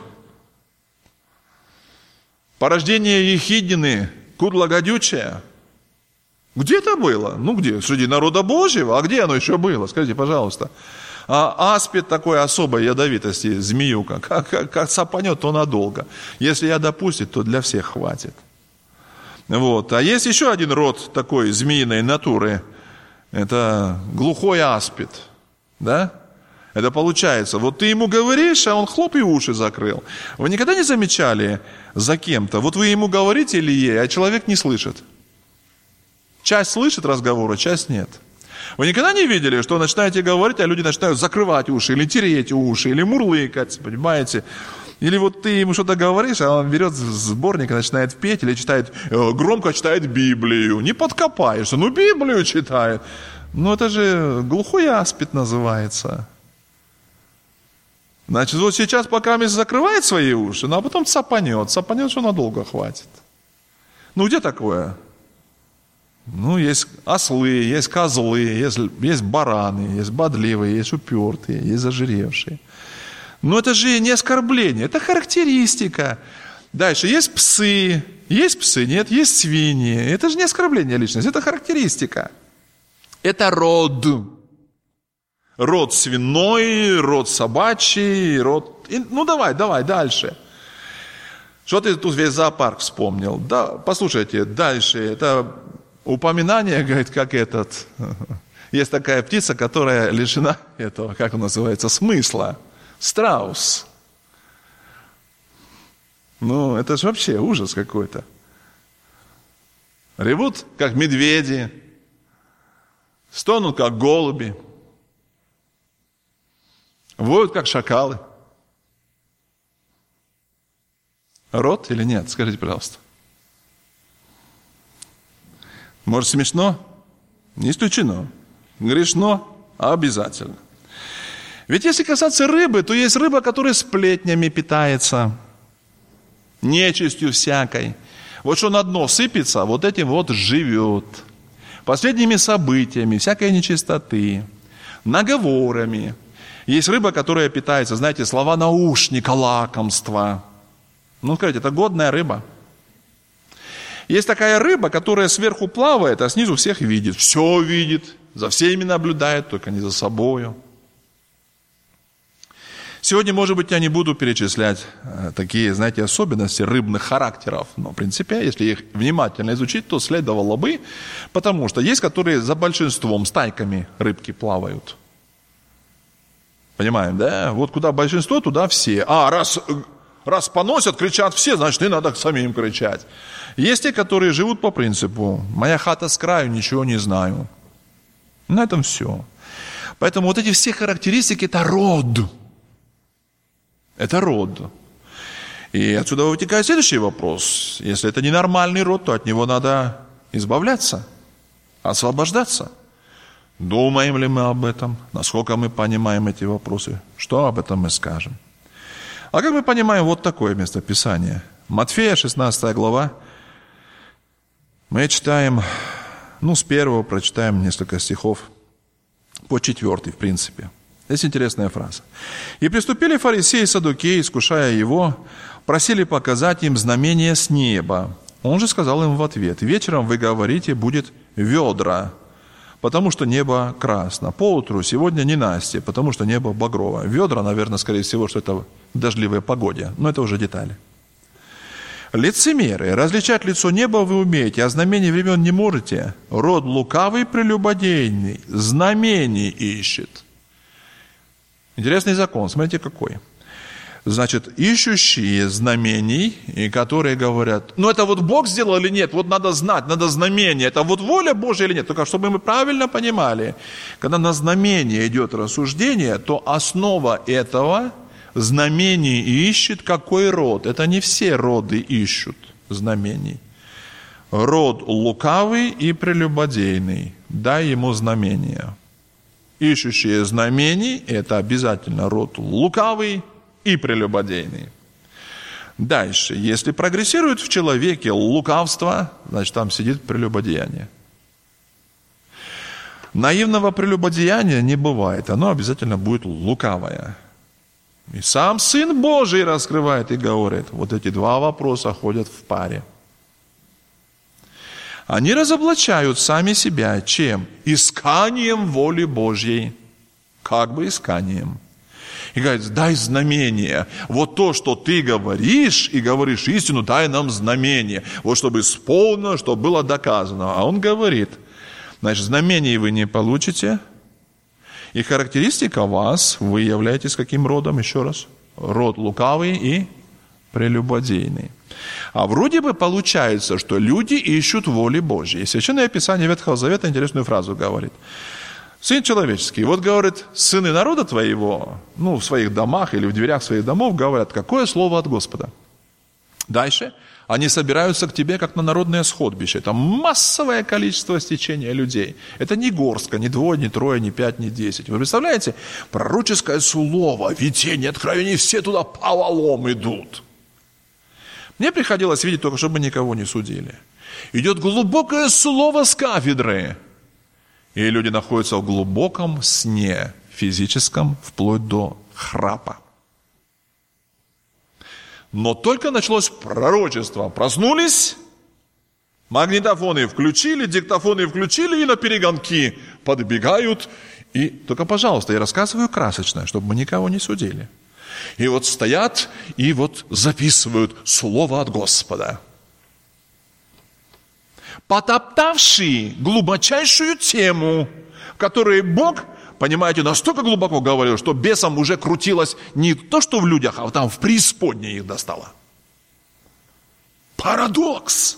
Порождение ехиднины, кудла гадючая. Где это было? Где? Среди народа Божьего? А где оно еще было? Скажите, пожалуйста. А аспид такой особой ядовитости, змеюка, как сапанет, то надолго. Если яд допустит, то для всех хватит. А есть еще один род такой змеиной натуры. Это глухой аспид. Да? Это получается, ты ему говоришь, а он хлоп и уши закрыл. Вы никогда не замечали за кем-то? Вы ему говорите или ей, а человек не слышит. Часть слышит разговора, часть нет. Вы никогда не видели, что начинаете говорить, а люди начинают закрывать уши, или тереть уши, или мурлыкать, понимаете? Или ты ему что-то говоришь, а он берет сборник и начинает петь, или громко читает Библию. Не подкопаешься, Библию читает. Это же глухой аспид называется. Значит, сейчас пока закрывает свои уши, а потом цапанет, что надолго хватит. Где такое? Есть ослы, есть козлы, есть бараны, есть бодливые, есть упертые, есть зажиревшие. Это же не оскорбление, это характеристика. Дальше, есть псы, нет, есть свиньи. Это же не оскорбление личности, это характеристика. Это род. Род свиной, род собачий, род... Давай, дальше. Что ты тут весь зоопарк вспомнил? Да, послушайте, дальше, это... Упоминание, говорит, как есть такая птица, которая лишена этого, как он называется, смысла. Страус. Это же вообще ужас какой-то. Ревут, как медведи. Стонут, как голуби. Воют, как шакалы. Род или нет? Скажите, пожалуйста. Может, смешно? Не исключено. Грешно? Обязательно. Ведь если касаться рыбы, то есть рыба, которая сплетнями питается, нечистью всякой. Что на дно сыпется, этим живет. Последними событиями, всякой нечистоты, наговорами. Есть рыба, которая питается, знаете, слова наушника, лакомства. Скажите, это годная рыба. Есть такая рыба, которая сверху плавает, а снизу всех видит. Все видит, за всеми наблюдает, только не за собою. Сегодня, может быть, я не буду перечислять такие, знаете, особенности рыбных характеров. Но, в принципе, если их внимательно изучить, то следовало бы. Потому что есть, которые за большинством, стайками рыбки плавают. Понимаем, да? Куда большинство, туда все. Раз поносят, кричат все, значит, и надо самим кричать. Есть те, которые живут по принципу: моя хата с краю, ничего не знаю. На этом все. Поэтому эти все характеристики – это род. Это род. И отсюда вытекает следующий вопрос. Если это ненормальный род, то от него надо избавляться, освобождаться. Думаем ли мы об этом? Насколько мы понимаем эти вопросы? Что об этом мы скажем? А как мы понимаем такое местописание? Матфея, 16 глава. Мы читаем, с 1 прочитаем несколько стихов по 4, в принципе. Здесь интересная фраза. «И приступили фарисеи и саддукеи, искушая его, просили показать им знамение с неба. Он же сказал им в ответ: вечером вы говорите, будет ведра, потому что небо красно. Поутру сегодня ненастье, потому что небо багровое». Ведра, наверное, скорее всего, что это в дождливой погоде, но это уже детали. «Лицемеры, различать лицо неба вы умеете, а знамений времен не можете. Род лукавый, прелюбодейный, знамений ищет». Интересный закон, смотрите какой. Значит, ищущие знамений, и которые говорят: это Бог сделал или нет? Надо знать, надо знамение. Это воля Божья или нет? Только чтобы мы правильно понимали, когда на знамение идет рассуждение, то основа этого знамений ищет какой род. Это не все роды ищут знамений. Род лукавый и прелюбодейный, дай ему знамение. Ищущие знамений – это обязательно род лукавый и прелюбодейный. Дальше, если прогрессирует в человеке лукавство, значит, там сидит прелюбодеяние. Наивного прелюбодеяния не бывает, оно обязательно будет лукавое. И сам Сын Божий раскрывает и говорит, вот эти два вопроса ходят в паре. Они разоблачают сами себя чем? Исканием воли Божьей. Как бы исканием. И говорит, дай знамение. Вот то, что ты говоришь, и говоришь истину, дай нам знамение. Вот чтобы исполнено, чтобы было доказано. А он говорит, значит, знамений вы не получите. И характеристика вас, вы являетесь каким родом, еще раз? Род лукавый и прелюбодейный. А вроде бы получается, что люди ищут воли Божьей. Священное Писание Ветхого Завета интересную фразу говорит. Сын человеческий, вот говорит, сыны народа твоего, в своих домах или в дверях своих домов говорят, какое слово от Господа. Дальше они собираются к тебе, как на народное сходбище. Это массовое количество стечения людей. Это не горстка, не двое, не трое, не 5, не 10. Вы представляете? Пророческое слово, видение, откровение, все туда повалом идут. Мне приходилось видеть только, чтобы никого не судили. Идет глубокое слово с кафедры. И люди находятся в глубоком сне физическом, вплоть до храпа. Но только началось пророчество. Проснулись, магнитофоны включили, диктофоны включили и на перегонки подбегают. И только, пожалуйста, я рассказываю красочно, чтобы мы никого не судили. И вот стоят и вот записывают слово от Господа. Потоптавшие глубочайшую тему, в которой Бог, понимаете, настолько глубоко говорил, что бесам уже крутилось не то, что в людях, а там в преисподней их достало. Парадокс!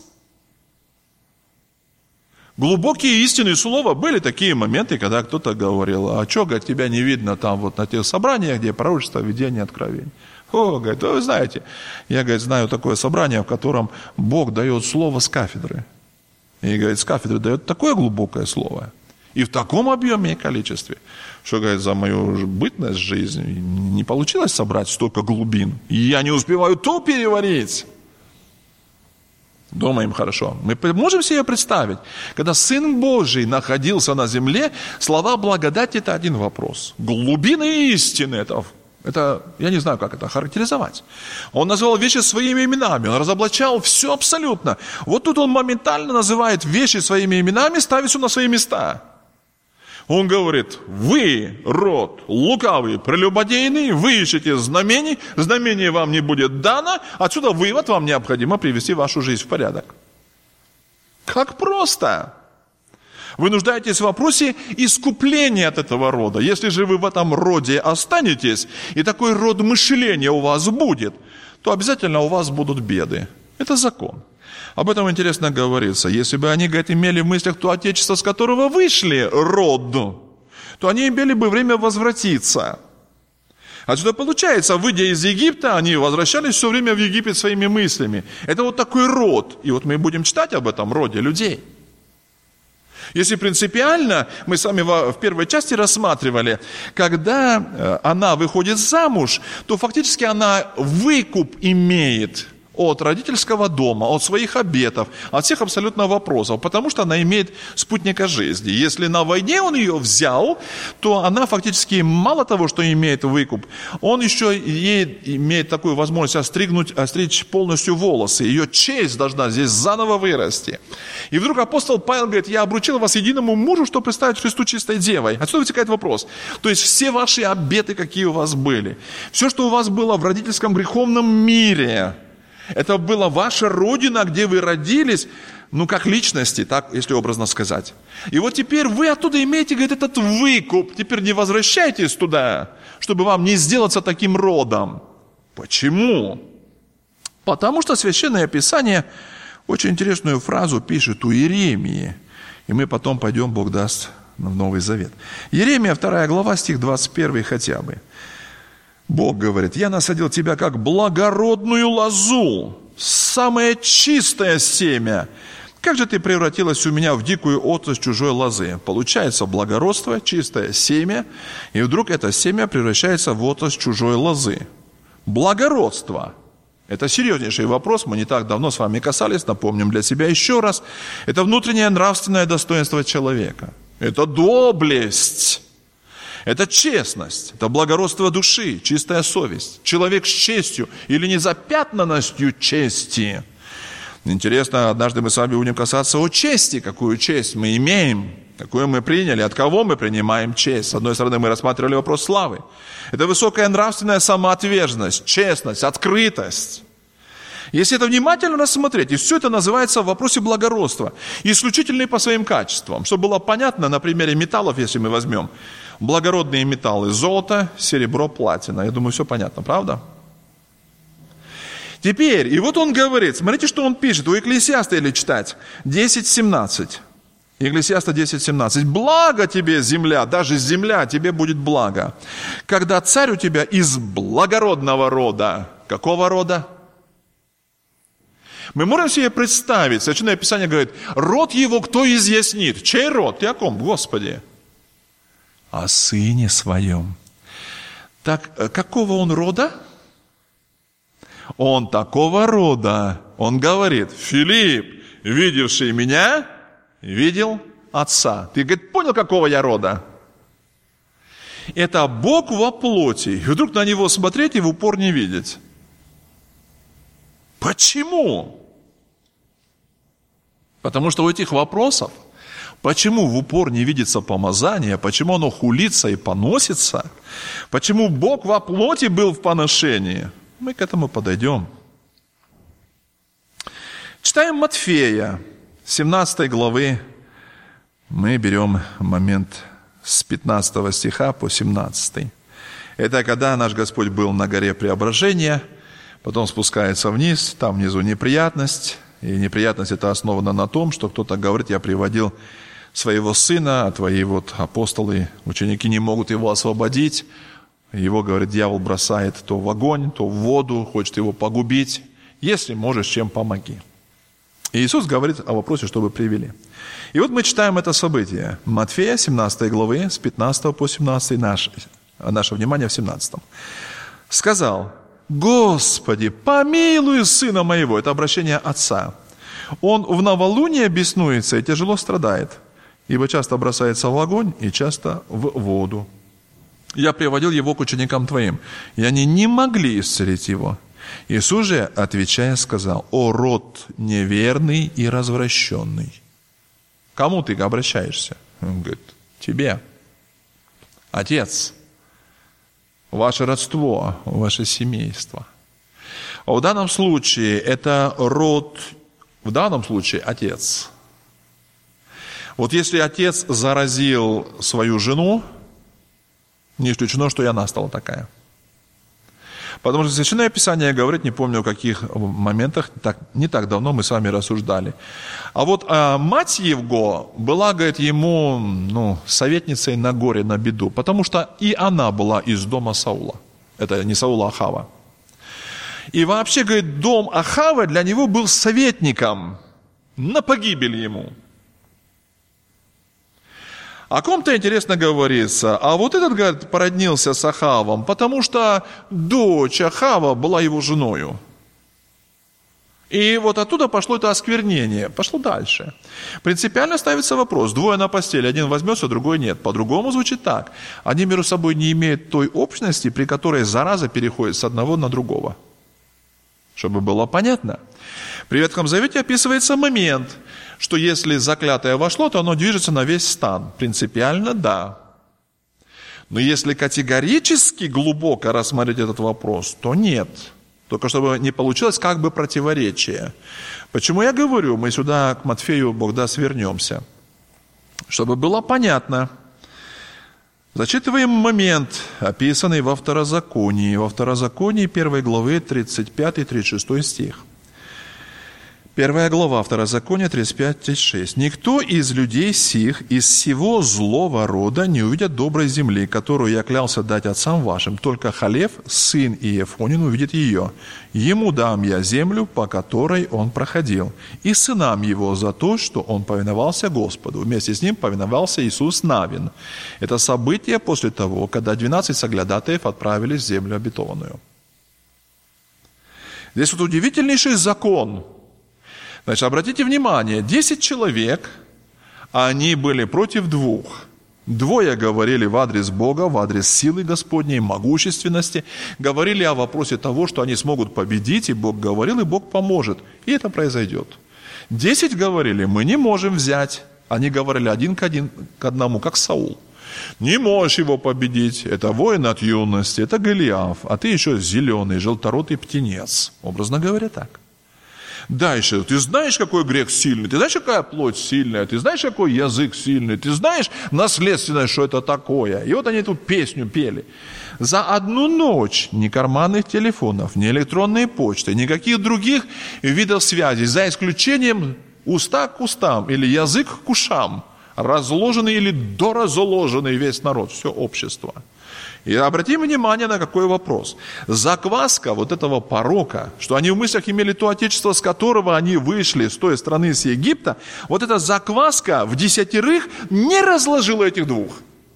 Глубокие истины слова были такие моменты, когда кто-то говорил, а что, говорит, тебя не видно там вот на тех собраниях, где пророчество, видение, откровение. О, говорит, вы знаете, я, говорит, знаю такое собрание, в котором Бог дает слово с кафедры. И, говорит, с кафедры дает такое глубокое слово, и в таком объеме и количестве, что, говорит, за мою бытность жизни не получилось собрать столько глубин, и я не успеваю то переварить. Думаем хорошо. Мы можем себе представить, когда Сын Божий находился на земле, слова благодати – это один вопрос. Глубины истины – это, я не знаю, как это характеризовать. Он называл вещи своими именами, он разоблачал все абсолютно. Вот тут он моментально называет вещи своими именами, ставит все на свои места. Он говорит, вы, род лукавый, прелюбодейный, вы ищете знамений, знамение вам не будет дано, отсюда вывод, вам необходимо привести вашу жизнь в порядок. Как просто! Вы нуждаетесь в вопросе искупления от этого рода. Если же вы в этом роде останетесь, и такой род мышления у вас будет, то обязательно у вас будут беды. Это закон. Об этом интересно говорится. Если бы они, говорит, имели в мыслях то отечество, с которого вышли, род, то они имели бы время возвратиться. Отсюда получается, выйдя из Египта, они возвращались все время в Египет своими мыслями. Это вот такой род. И вот мы будем читать об этом роде людей. Если принципиально, мы с вами в первой части рассматривали, когда она выходит замуж, то фактически она выкуп имеет от родительского дома, от своих обетов, от всех абсолютно вопросов, потому что она имеет спутника жизни. Если на войне он ее взял, то она фактически мало того, что имеет выкуп, он еще имеет такую возможность остричь полностью волосы. Ее честь должна здесь заново вырасти. И вдруг апостол Павел говорит, я обручил вас единому мужу, чтобы представить Христу чистой девой. Отсюда вытекает вопрос. То есть все ваши обеты, какие у вас были, все, что у вас было в родительском греховном мире, это была ваша родина, где вы родились, как личности, так, если образно сказать. И вот теперь вы оттуда имеете, говорит, этот выкуп. Теперь не возвращайтесь туда, чтобы вам не сделаться таким родом. Почему? Потому что Священное Писание очень интересную фразу пишет у Иеремии. И мы потом пойдем, Бог даст, в Новый Завет. Иеремия, 2 глава, стих 21 хотя бы. Бог говорит, я насадил тебя как благородную лозу, самое чистое семя, Как же ты превратилась у меня в дикую отрасль чужой лозы? Получается благородство, чистое семя, и вдруг это семя превращается в отрасль чужой лозы. Благородство. Это серьезнейший вопрос, мы не так давно с вами касались, напомним для себя еще раз. Это внутреннее нравственное достоинство человека. Это доблесть. Это честность, это благородство души, чистая совесть. Человек с честью или незапятнанностью чести. Интересно, однажды мы с вами будем касаться о чести. Какую честь мы имеем, какую мы приняли, от кого мы принимаем честь. С одной стороны, мы рассматривали вопрос славы. Это высокая нравственная самоотверженность, честность, открытость. Если это внимательно рассмотреть, и все это называется в вопросе благородства, исключительные по своим качествам. Чтобы было понятно, на примере металлов, если мы возьмем, благородные металлы: золото, серебро, платина. Я думаю, все понятно, правда? Теперь, и вот он говорит, смотрите, что он пишет, у Екклесиаста или читать, 10:17. Екклесиаста 10:17. «Благо тебе, земля, даже земля тебе будет благо, когда царь у тебя из благородного рода». Какого рода? Мы можем себе представить, Священное Писание говорит, род его кто изъяснит? Чей род? Ты о ком, Господи? О сыне своем. Так, какого он рода? Он такого рода. Он говорит, Филипп, видевший меня, видел Отца. Ты, говорит, понял, какого я рода? Это Бог во плоти. И вдруг на Него смотреть и в упор не видеть. Почему? Потому что у этих вопросов, почему в упор не видится помазание, почему оно хулится и поносится, почему Бог во плоти был в поношении, мы к этому подойдем. Читаем Матфея, 17 главы, мы берем момент с 15 стиха по 17. Это когда наш Господь был на горе Преображения, потом спускается вниз, там внизу неприятность, и неприятность это основана на том, что кто-то говорит, я приводил своего сына, а твои вот апостолы, ученики не могут его освободить. Его, говорит, дьявол бросает то в огонь, то в воду, хочет его погубить. Если можешь, чем помоги. И Иисус говорит о вопросе, чтобы привели. И вот мы читаем это событие. Матфея, 17 главы, с 15 по 17, наше внимание в 17. «Сказал, Господи, помилуй сына моего». Это обращение отца. «Он в новолуние беснуется и тяжело страдает, ибо часто бросается в огонь и часто в воду. Я приводил его к ученикам твоим, и они не могли исцелить его». Иисус же, отвечая, сказал, «О род неверный и развращенный». Кому ты обращаешься? Он говорит, тебе. Отец. Ваше родство, ваше семейство. А в данном случае это род, в данном случае отец. Вот если отец заразил свою жену, не исключено, что и она стала такая. Потому что Священное Писание говорит, не помню в каких моментах, не так давно мы с вами рассуждали. А вот мать его была, говорит, ему советницей на горе, на беду, потому что и она была из дома Саула. Это не Саула, а Ахава. И вообще, говорит, дом Ахава для него был советником на погибель ему. О ком-то, интересно, говорится, а вот этот, говорит, породнился с Ахавом, потому что дочь Ахава была его женою. И вот оттуда пошло это осквернение, пошло дальше. Принципиально ставится вопрос, двое на постели, один возьмется, другой нет. По-другому звучит так, они между собой не имеют той общности, при которой зараза переходит с одного на другого. Чтобы было понятно. При Ветхом Завете описывается момент, что если заклятое вошло, то оно движется на весь стан. Принципиально да. Но если категорически глубоко рассмотреть этот вопрос, то нет. Только чтобы не получилось как бы противоречие. Почему я говорю, мы сюда к Матфею, Бог даст, вернемся. Чтобы было понятно. Зачитываем момент, описанный во Второзаконии. Во Второзаконии 1 главы 35-36 стих. 1 глава, Второзаконие, 35-36. «Никто из людей сих, из всего злого рода не увидит доброй земли, которую я клялся дать отцам вашим, только Халев, сын Иефонин, увидит ее. Ему дам я землю, по которой он проходил, и сынам его за то, что он повиновался Господу». Вместе с ним повиновался Иисус Навин. Это событие после того, когда 12 соглядатаев отправились в землю обетованную. Здесь вот удивительнейший закон. Значит, обратите внимание, 10 человек, они были против 2. 2 говорили в адрес Бога, в адрес силы Господней, могущественности, говорили о вопросе того, что они смогут победить, и Бог говорил, и Бог поможет, и это произойдет. 10 говорили, мы не можем взять, они говорили 1 к 1, как Саул. Не можешь его победить, это воин от юности, это Голиаф, а ты еще зеленый, желторотый птенец, образно говоря так. Дальше, ты знаешь, какой грех сильный, ты знаешь, какая плоть сильная, ты знаешь, какой язык сильный, ты знаешь наследственное, что это такое. И вот они эту песню пели. За одну ночь ни карманных телефонов, ни электронной почты, никаких других видов связи, за исключением уста к устам или язык к ушам, разложенный или доразложенный весь народ, все общество. И обратим внимание на какой вопрос. Закваска вот этого порока, что они в мыслях имели то отечество, с которого они вышли, с той страны, с Египта, вот эта закваска в 10 не разложила этих 2.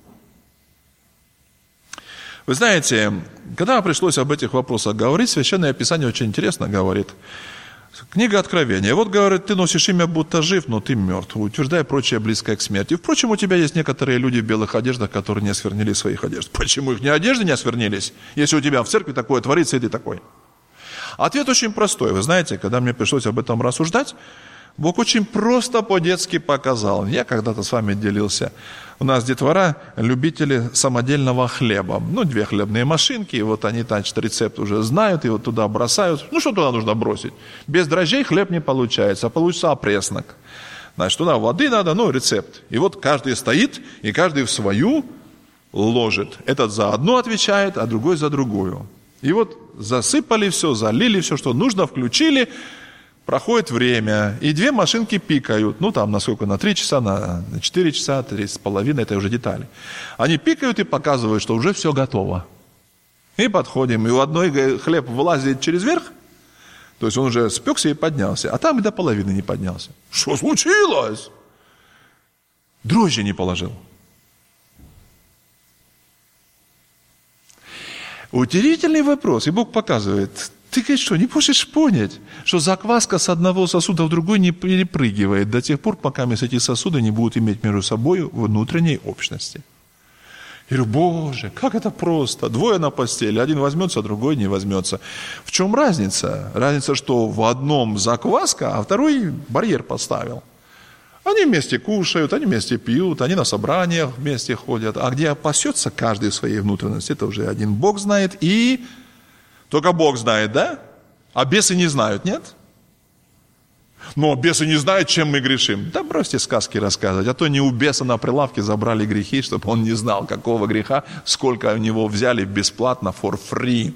Вы знаете, когда пришлось об этих вопросах говорить, Священное Писание очень интересно говорит. Книга Откровения. Вот, говорит, ты носишь имя, будто жив, но ты мертв. Утверждай прочее близкое к смерти. Впрочем, у тебя есть некоторые люди в белых одеждах, которые не осквернили своих одежд. Почему их одежды не осквернились, если у тебя в церкви такое творится, и ты такой? Ответ очень простой. Вы знаете, когда мне пришлось об этом рассуждать, Бог очень просто по-детски показал. Я когда-то с вами делился. У нас детвора любители самодельного хлеба. 2 хлебные машинки, и вот они, значит, рецепт уже знают, и вот туда бросают. Что туда нужно бросить? Без дрожжей хлеб не получается, а получится опреснок. Значит, туда воды надо, рецепт. И вот каждый стоит, и каждый в свою ложит. Этот за одну отвечает, а другой за другую. И вот засыпали все, залили все, что нужно, включили. Проходит время, и 2 машинки пикают. На сколько? На 3 часа, на 4 часа, 3,5, это уже детали. Они пикают и показывают, что уже все готово. И подходим, и у одной хлеб вылазит через верх, то есть он уже спекся и поднялся, а там и до половины не поднялся. Что случилось? Дрожжи не положил. Удивительный вопрос, и Бог показывает. Ты, говорит, что, не можешь понять, что закваска с одного сосуда в другой не перепрыгивает до тех пор, пока эти сосуды не будут иметь между собой внутренней общности. Я говорю, Боже, как это просто. 2 на постели, один возьмется, другой не возьмется. В чем разница? Разница, что в одном закваска, а второй барьер поставил. Они вместе кушают, они вместе пьют, они на собраниях вместе ходят. А где пасется каждый в своей внутренности, это уже один Бог знает, и... Только Бог знает, да? А бесы не знают, нет? Но бесы не знают, чем мы грешим. Да бросьте сказки рассказывать, а то не у беса на прилавке забрали грехи, чтобы он не знал, какого греха, сколько у него взяли бесплатно, for free.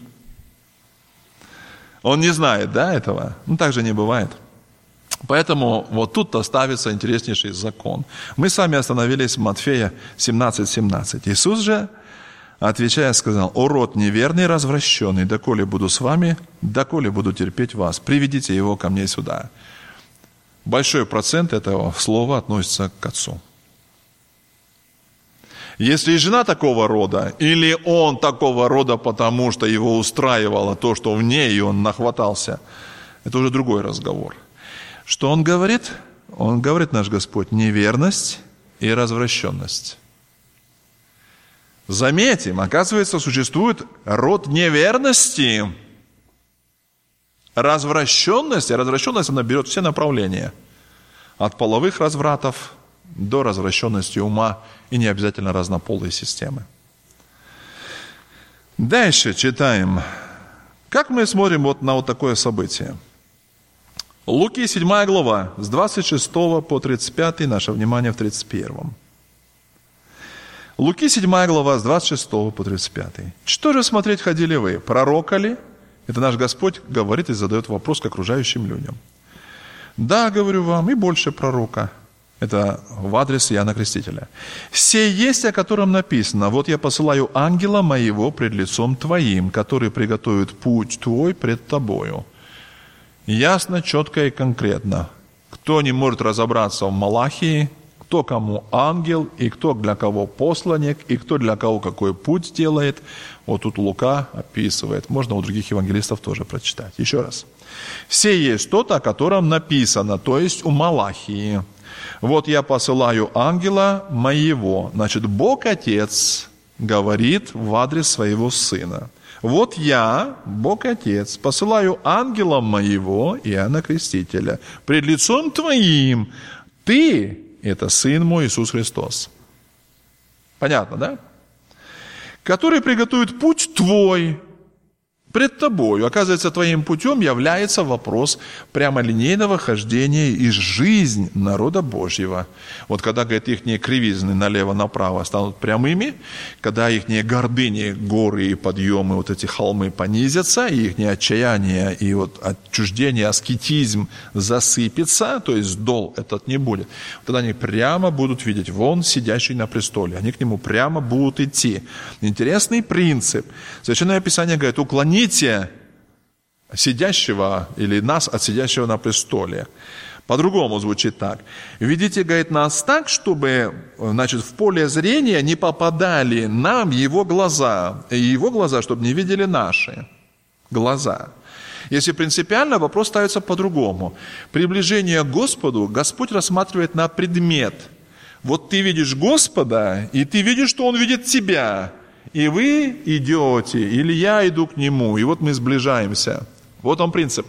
Он не знает, да, этого? Так же не бывает. Поэтому вот тут-то ставится интереснейший закон. Мы с вами остановились в Матфея 17:17. Иисус же, отвечая, сказал: «О род неверный, развращенный, доколе буду с вами, доколе буду терпеть вас, приведите его ко мне сюда». Большой процент этого слова относится к отцу. Если жена такого рода, или он такого рода, потому что его устраивало то, что в ней, и он нахватался, это уже другой разговор. Что он говорит? Он говорит, наш Господь, неверность и развращенность. Заметим, оказывается, существует род неверности. Развращенность, она берет все направления. От половых развратов до развращенности ума и не обязательно разнополой системы. Дальше читаем. Как мы смотрим на такое событие? Луки 7 глава, с 26 по 35, наше внимание в 31. Луки 7 глава, с 26 по 35. «Что же смотреть ходили вы? Пророка ли?» Это наш Господь говорит и задает вопрос к окружающим людям. Да, говорю вам, и больше пророка. Это в адрес Иоанна Крестителя. «Сей есть, о котором написано: вот я посылаю ангела моего пред лицом твоим, который приготовит путь твой пред тобою». Ясно, четко и конкретно. Кто не может разобраться в Малахии, кто кому ангел, и кто для кого посланник, и кто для кого какой путь делает. Вот тут Лука описывает. Можно у других евангелистов тоже прочитать. Еще раз. «Сей есть тот, о котором написано», то есть у Малахии. «Вот я посылаю ангела моего». Значит, Бог Отец говорит в адрес своего Сына. «Вот я, Бог Отец, посылаю ангела моего, Иоанна Крестителя, пред лицом твоим. Ты – это Сын мой Иисус Христос». Понятно, да? «Который приготовит путь твой пред тобою». Оказывается, твоим путем является вопрос прямолинейного хождения и жизнь народа Божьего. Вот когда, говорит, ихние кривизны налево-направо станут прямыми, когда ихние гордыни, горы и подъемы, вот эти холмы понизятся, и ихнее отчаяние и вот отчуждение, аскетизм засыпется, то есть дол этот не будет, тогда они прямо будут видеть вон сидящий на престоле, они к нему прямо будут идти. Интересный принцип. Священное Писание говорит: уклонитесь сидящего или нас от сидящего на престоле. По-другому звучит так. Ведите, говорит, нас так, чтобы, значит, в поле зрения не попадали нам его глаза, и его глаза, чтобы не видели наши глаза. Если принципиально, вопрос ставится по-другому. Приближение к Господу Господь рассматривает на предмет. Вот ты видишь Господа, и ты видишь, что Он видит тебя. И вы идете, или я иду к Нему, и вот мы сближаемся. Вот он принцип.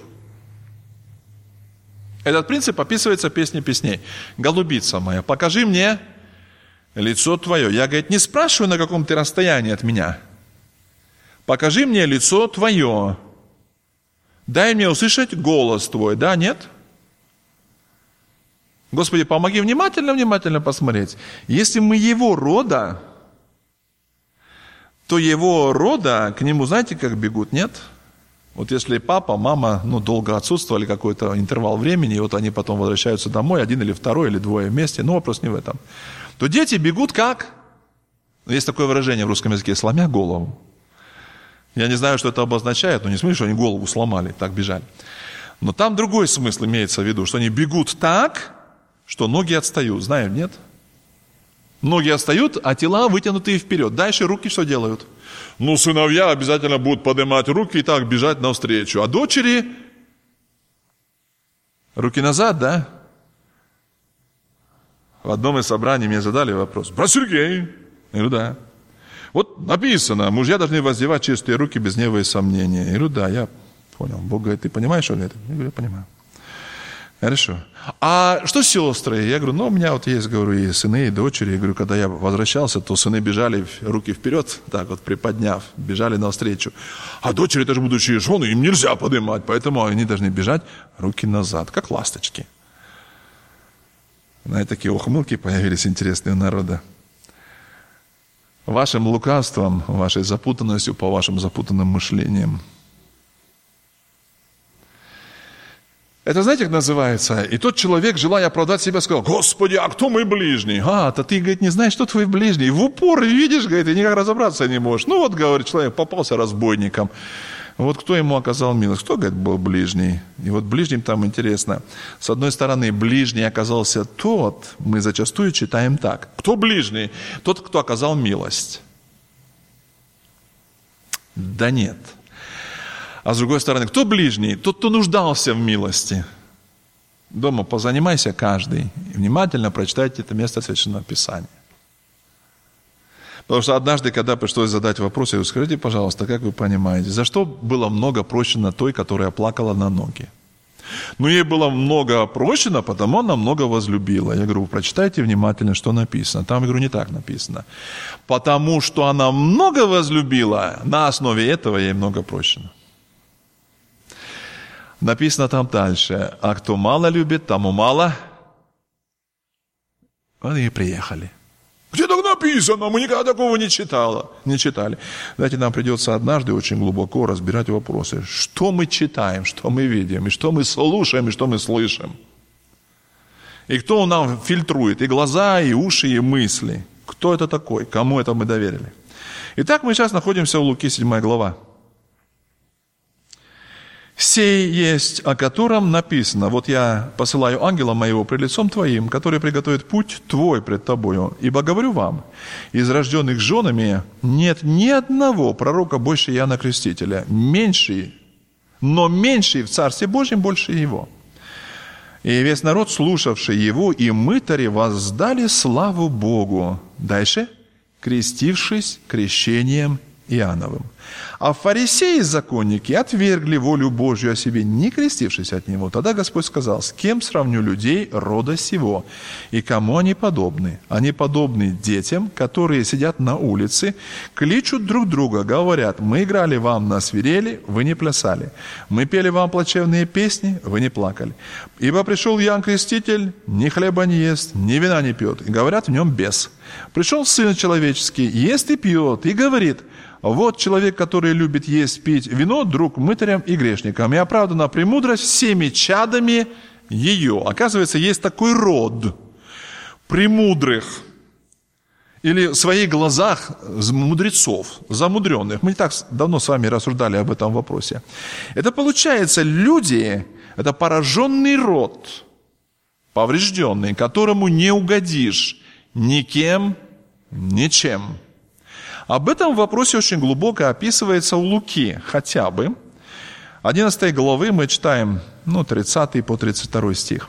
Этот принцип описывается в «Песне песней». «Голубица моя, покажи мне лицо твое». Я, говорит, не спрашиваю, на каком ты расстоянии от меня. Покажи мне лицо твое. Дай мне услышать голос твой. Да, нет? Господи, помоги внимательно посмотреть. Если мы Его рода, то Его рода к Нему, знаете, как бегут, нет? Вот если папа, мама, долго отсутствовали какой-то интервал времени, и вот они потом возвращаются домой, один или второй, или двое вместе, вопрос не в этом, то дети бегут как? Есть такое выражение в русском языке: сломя голову. Я не знаю, что это обозначает, но не смысле, что они голову сломали, так бежали. Но там другой смысл имеется в виду, что они бегут так, что ноги отстают. Знаем, нет? Ноги отстают, а тела вытянутые вперед. Дальше руки что делают? Сыновья обязательно будут поднимать руки и так бежать навстречу. А дочери руки назад, да? В одном из собраний мне задали вопрос: брат Сергей? Я говорю, да. Вот написано: мужья должны воздевать чистые руки без гнева и сомнения. Я говорю, да, я понял. Бог говорит: ты понимаешь, что это? Я говорю, я понимаю. Хорошо. А что сестры? Я говорю, у меня вот есть, говорю, и сыны, и дочери. Я говорю, когда я возвращался, то сыны бежали руки вперед, так вот приподняв, бежали навстречу. А дочери, это же будущие жены, им нельзя поднимать, поэтому они должны бежать руки назад, как ласточки. Такие ухмылки появились интересные у народа. Вашим лукавством, вашей запутанностью, по вашим запутанным мышлениям. Это знаете, как называется? И тот человек, желая оправдать себя, сказал: Господи, а кто мой ближний? То ты, говорит, не знаешь, кто твой ближний. В упор видишь, говорит, и никак разобраться не можешь. Говорит, человек попался разбойником. Вот кто ему оказал милость? Кто, говорит, был ближний? И вот ближним там интересно. С одной стороны, ближний оказался тот, мы зачастую читаем так. Кто ближний? Тот, кто оказал милость. Да нет. А с другой стороны, кто ближний? Тот, кто нуждался в милости. Дома позанимайся каждый и внимательно прочитайте это место Священного Писания. Потому что однажды, когда пришлось задать вопрос, я говорю: скажите, пожалуйста, как вы понимаете, за что было много прощено той, которая плакала на ноги? Ей было много прощено, потому она много возлюбила. Я говорю: прочитайте внимательно, что написано. Там, я говорю, не так написано. Потому что она много возлюбила, на основе этого ей много прощено. Написано там дальше: а кто мало любит, тому мало. Вот и приехали. Где так написано? Мы никогда такого не читали. Знаете, нам придется однажды очень глубоко разбирать вопросы. Что мы читаем, что мы видим, и что мы слушаем, и что мы слышим. И кто нам фильтрует и глаза, и уши, и мысли? Кто это такой? Кому это мы доверили? Итак, мы сейчас находимся в Луки 7 глава. «Сей есть, о котором написано, вот я посылаю ангела моего пред лицом твоим, который приготовит путь твой пред тобою. Ибо говорю вам, из рожденных женами нет ни одного пророка больше Иоанна Крестителя, но меньший в Царстве Божьем больше его. И весь народ, слушавший его, и мытари воздали славу Богу». Дальше. «Крестившись крещением Иоанновым. А фарисеи и законники отвергли волю Божью о себе, не крестившись от него. Тогда Господь сказал: с кем сравню людей рода сего, и кому они подобны? Они подобны детям, которые сидят на улице, кличут друг друга, говорят: мы играли вам на свирели, вы не плясали, мы пели вам плачевные песни, вы не плакали. Ибо пришел Иоанн Креститель, ни хлеба не ест, ни вина не пьет, и говорят в нем бес. Пришел Сын Человеческий, ест и пьет, и говорит: вот человек, который любит есть, пить вино, друг мытарям и грешникам, и оправдана премудрость всеми чадами ее». Оказывается, есть такой род премудрых, или в своих глазах мудрецов, замудренных. Мы не так давно с вами рассуждали об этом вопросе. Это получается люди, это пораженный род, поврежденный, которому не угодишь никем, ничем. Об этом вопросе очень глубоко описывается у Луки, хотя бы. 11 главы мы читаем 30 по 32 стих.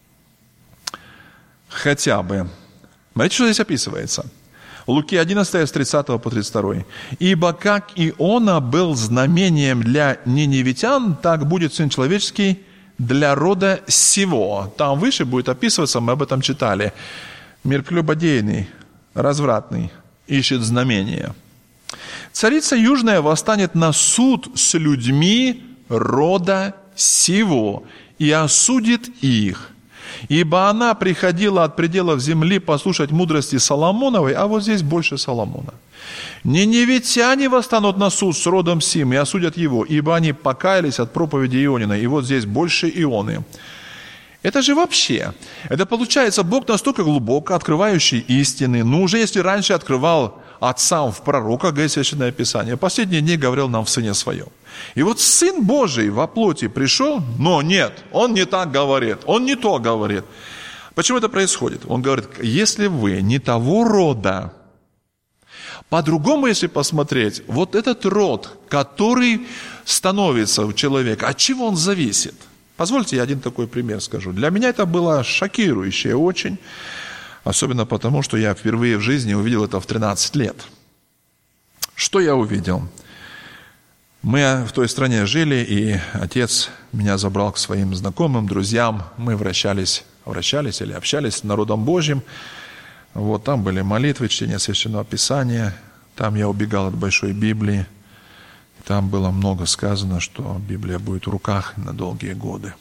Хотя бы. Смотрите, что здесь описывается. Луки 11, с 30 по 32. «Ибо как Иона был знамением для ниневитян, так будет Сын Человеческий для рода сего». Там выше будет описываться, мы об этом читали. Мир прелюбодейный, развратный, ищет знамения. «Царица Южная восстанет на суд с людьми рода сего и осудит их. Ибо она приходила от пределов земли послушать мудрости Соломоновой», а вот здесь больше Соломона. «Ниневитяне восстанут на суд с родом сим и осудят его, ибо они покаялись от проповеди Иониной». И вот здесь больше Ионы. Это же вообще, это получается Бог настолько глубоко открывающий истины. Уже если раньше открывал отцам в пророках, говорит Священное Писание, последние дни говорил нам в Сыне Своем. И вот Сын Божий во плоти пришел, но нет, Он не так говорит, Он не то говорит. Почему это происходит? Он говорит: если вы не того рода, по-другому, если посмотреть, вот этот род, который становится у человека, от чего он зависит? Позвольте я один такой пример скажу. Для меня это было шокирующе очень, особенно потому, что я впервые в жизни увидел это в 13 лет. Что я увидел? Мы в той стране жили, и отец меня забрал к своим знакомым, друзьям. Мы вращались или общались с народом Божьим. Вот там были молитвы, чтение Священного Писания. Там я убегал от большой Библии. Там было много сказано, что Библия будет в руках на долгие годы.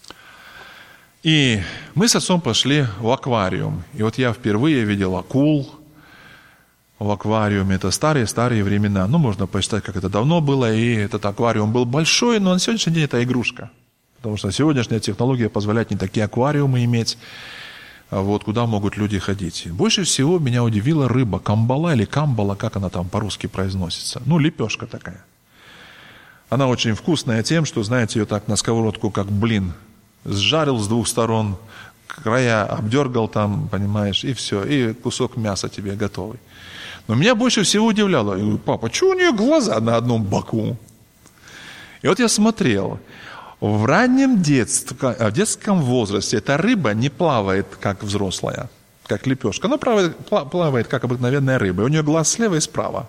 И мы с отцом пошли в аквариум. И вот я впервые видел акул в аквариуме. Это старые-старые времена. Можно посчитать, как это давно было. И этот аквариум был большой, но на сегодняшний день это игрушка. Потому что сегодняшняя технология позволяет не такие аквариумы иметь, куда могут люди ходить. Больше всего меня удивила рыба. Камбала или камбала, как она там по-русски произносится. Лепешка такая. Она очень вкусная тем, что, знаете, ее так на сковородку, как блин, сжарил с двух сторон, края обдергал там, понимаешь, и все, и кусок мяса тебе готовый. Но меня больше всего удивляло: я говорю: папа, что у нее глаза на одном боку? И вот я смотрел, в раннем детстве, в детском возрасте эта рыба не плавает, как взрослая, как лепешка. Она плавает, как обыкновенная рыба, и у нее глаз слева и справа.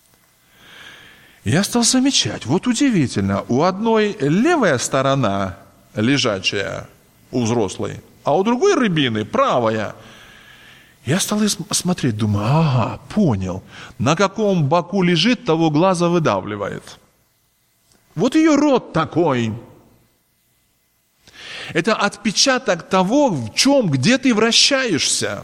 Я стал замечать, вот удивительно, у одной левая сторона лежачая у взрослой, а у другой рыбины правая. Я стал смотреть, думаю: понял, на каком боку лежит, того глаза выдавливает. Вот ее рот такой. Это отпечаток того, где ты вращаешься.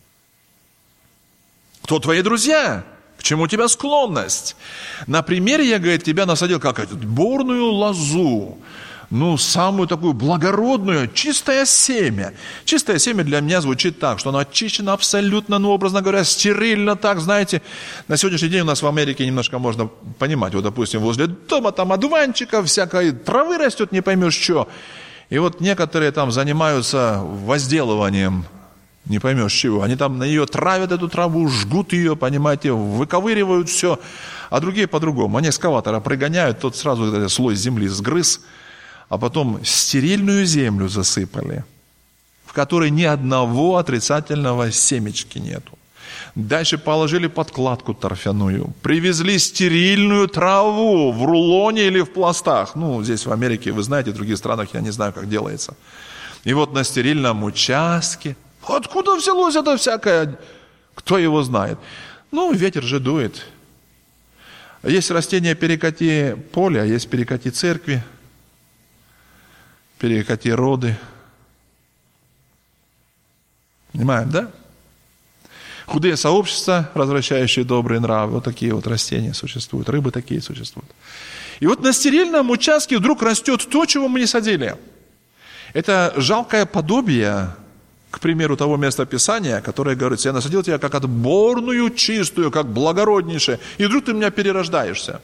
Кто твои друзья? К чему у тебя склонность? На примере я, тебя насадил как отборную лозу. самую такую благородную, чистое семя. Чистое семя для меня звучит так, что оно очищено абсолютно, образно говоря, стерильно так, знаете. На сегодняшний день у нас в Америке немножко можно понимать, вот, допустим, возле дома там одуванчиков, всякой травы растет, не поймешь что. И вот некоторые там занимаются возделыванием, не поймешь чего. Они там на нее травят эту траву, жгут ее, понимаете, выковыривают все. А другие по-другому. Они экскаватора пригоняют, тот сразу этот слой земли сгрыз, а потом стерильную землю засыпали, в которой ни одного отрицательного семечки нету. Дальше положили подкладку торфяную, привезли стерильную траву в рулоне или в пластах. Здесь в Америке, вы знаете, в других странах я не знаю, как делается. И вот на стерильном участке. Откуда взялось это всякое? Кто его знает? Ветер же дует. Есть растения перекати поля, есть перекати церкви, перекати роды. Понимаем, да? Худые сообщества, развращающие добрые нравы. Вот такие вот растения существуют, рыбы такие существуют. И вот на стерильном участке вдруг растет то, чего мы не садили. Это жалкое подобие, к примеру, того места Писания, которое говорит: я насадил тебя как отборную, чистую, как благороднейшее, и вдруг ты меня перерождаешься.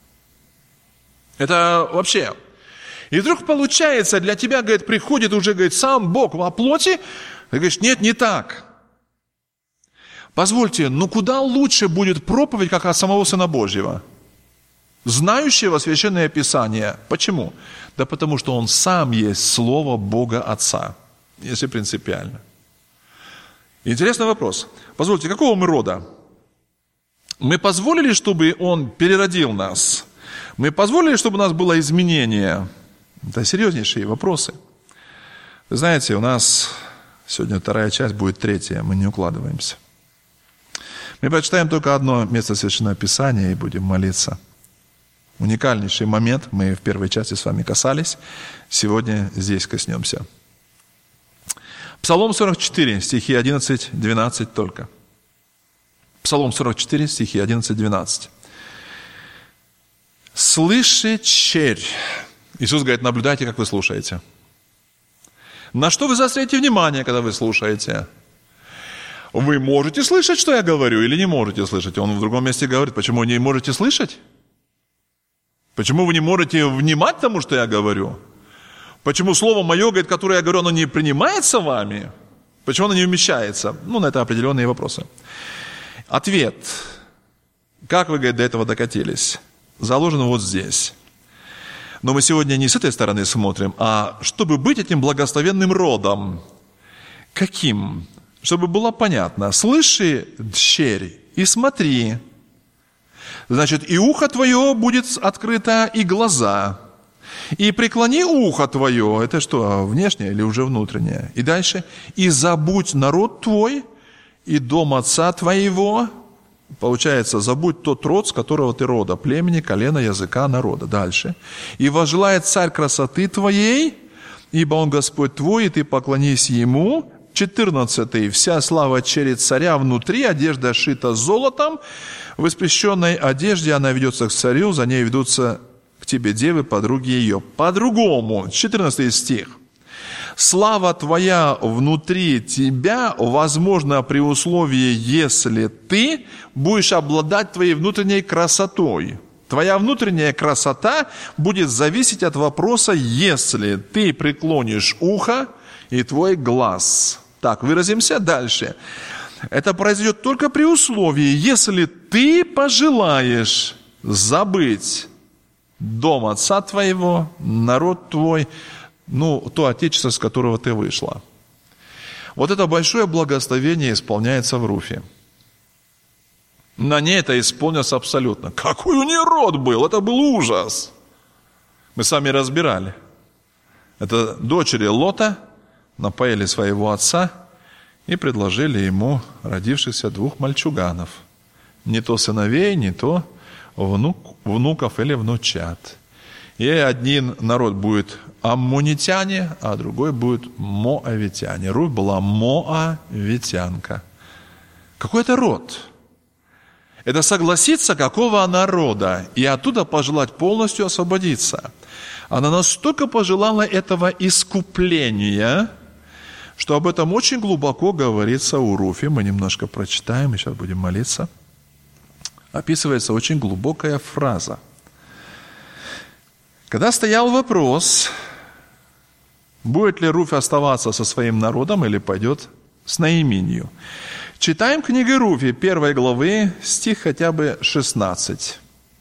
Это вообще. И вдруг получается, для тебя, говорит, приходит уже, говорит, сам Бог во плоти, ты говоришь: нет, не так. Позвольте, куда лучше будет проповедь, как от самого Сына Божьего? Знающего Священное Писание. Почему? Да потому что Он сам есть Слово Бога Отца. Если принципиально. Интересный вопрос. Позвольте, какого мы рода? Мы позволили, чтобы Он переродил нас? Мы позволили, чтобы у нас было изменение? Это серьезнейшие вопросы. Вы знаете, у нас сегодня 2 часть, будет 3, мы не укладываемся. Мы прочитаем только одно место Священного Писания и будем молиться. Уникальнейший момент, мы в 1 части с вами касались, сегодня здесь коснемся. Псалом 44, стихи 11-12 только. Псалом 44, стихи 11-12. «Слышит червь». Иисус говорит: наблюдайте, как вы слушаете. На что вы заостряете внимание, когда вы слушаете? Вы можете слышать, что я говорю, или не можете слышать? Он в другом месте говорит: почему вы не можете слышать? Почему вы не можете внимать тому, что я говорю? Почему слово мое, говорит, которое я говорю, оно не принимается вами? Почему оно не вмещается? На это определенные вопросы. Ответ. Как вы, говорит, до этого докатились? Заложен вот здесь. Но мы сегодня не с этой стороны смотрим, а чтобы быть этим благословенным родом. Каким? Чтобы было понятно. Слыши, дщерь, и смотри. Значит, и ухо твое будет открыто, и глаза. И преклони ухо твое. Это что, внешнее или уже внутреннее? И дальше. И забудь народ твой, и дом отца твоего. Получается, забудь тот род, с которого ты рода, племени, колена, языка, народа. Дальше. И возжелает царь красоты твоей, ибо он Господь твой, и ты поклонись ему. 14. Вся слава черед царя внутри, одежда шита золотом. В испещренной одежде она ведется к царю, за ней ведутся к тебе девы, подруги ее. По-другому. 14 стих. Слава твоя внутри тебя возможна при условии, если ты будешь обладать твоей внутренней красотой. Твоя внутренняя красота будет зависеть от вопроса, если ты преклонишь ухо и твой глаз. Так, выразимся дальше. Это произойдет только при условии, если ты пожелаешь забыть дом отца твоего, народ твой, то отечество, с которого ты вышла. Вот это большое благословение исполняется в Руфе. На ней это исполнилось абсолютно. Какой у нее род был? Это был ужас. Мы сами разбирали. Это дочери Лота напоили своего отца и предложили ему родившихся 2 мальчуганов. Не то сыновей, не то внуков или внучат. И один народ будет аммонитяне, а другой будет моавитяне. Руфь была моавитянка. Какой это род? Это согласиться, какого народа, и оттуда пожелать полностью освободиться. Она настолько пожелала этого искупления, что об этом очень глубоко говорится у Руфи. Мы немножко прочитаем, и сейчас будем молиться. Описывается очень глубокая фраза. Когда стоял вопрос, будет ли Руфь оставаться со своим народом или пойдет с Наиминью. Читаем книгу Руфи, 1 главы, стих хотя бы 16,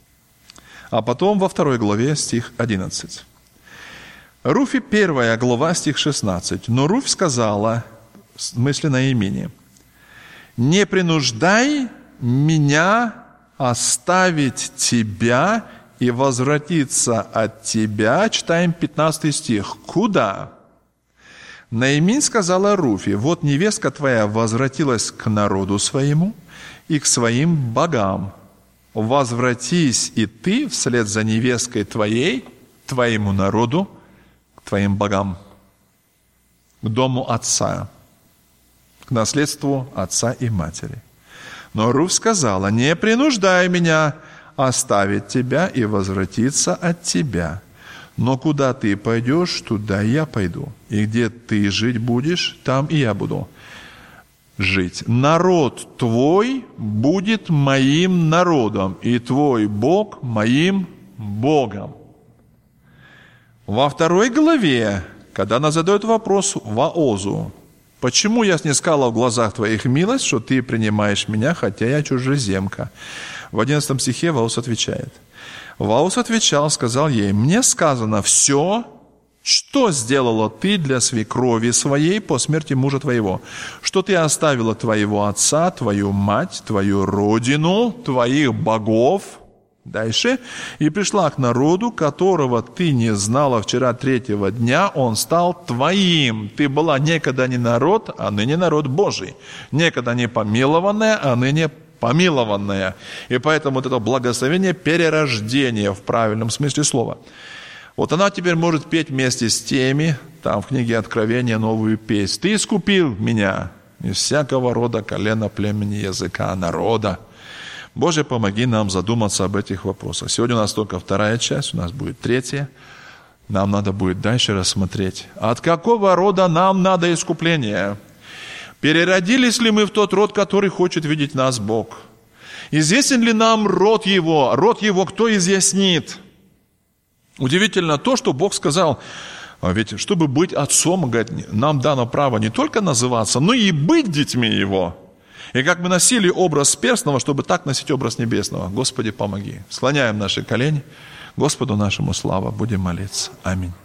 а потом во 2 главе стих 11. Руфи, 1 глава, стих 16. «Но Руфь сказала, в смысле Наимини, не принуждай меня оставить тебя и возвратиться от тебя». Читаем 15 стих. «Куда?» Наиминь сказала Руфи, вот невестка твоя возвратилась к народу своему и к своим богам. Возвратись и ты вслед за невесткой твоей, к твоему народу, к твоим богам, к дому отца, к наследству отца и матери. Но Руфь сказала, не принуждай меня оставить тебя и возвратиться от тебя. Но куда ты пойдешь, туда я пойду. И где ты жить будешь, там и я буду жить. Народ твой будет моим народом, и твой Бог моим Богом». Во 2 главе, когда она задает вопрос Воозу, «Почему я снискала в глазах твоих милость, что ты принимаешь меня, хотя я чужеземка?» В 11 стихе Вооз отвечает. Вооз отвечал, сказал ей, «Мне сказано все, что сделала ты для свекрови своей по смерти мужа твоего, что ты оставила твоего отца, твою мать, твою родину, твоих богов». Дальше. «И пришла к народу, которого ты не знала вчера 3-го дня, он стал твоим». Ты была некогда не народ, а ныне народ Божий. Некогда не помилованная, а ныне помилованная. И поэтому вот это благословение перерождения в правильном смысле слова. Вот она теперь может петь вместе с теми, там в книге Откровения новую песнь. «Ты искупил меня из всякого рода, колена, племени, языка, народа». Боже, помоги нам задуматься об этих вопросах. Сегодня у нас только 2 часть, у нас будет 3. Нам надо будет дальше рассмотреть, от какого рода нам надо искупление. Переродились ли мы в тот род, который хочет видеть нас Бог? Известен ли нам род его? Род его кто изъяснит? Удивительно то, что Бог сказал, ведь чтобы быть отцом, говорит, нам дано право не только называться, но и быть детьми его. И как мы носили образ перстного, чтобы так носить образ небесного. Господи, помоги. Склоняем наши колени. Господу нашему слава. Будем молиться. Аминь.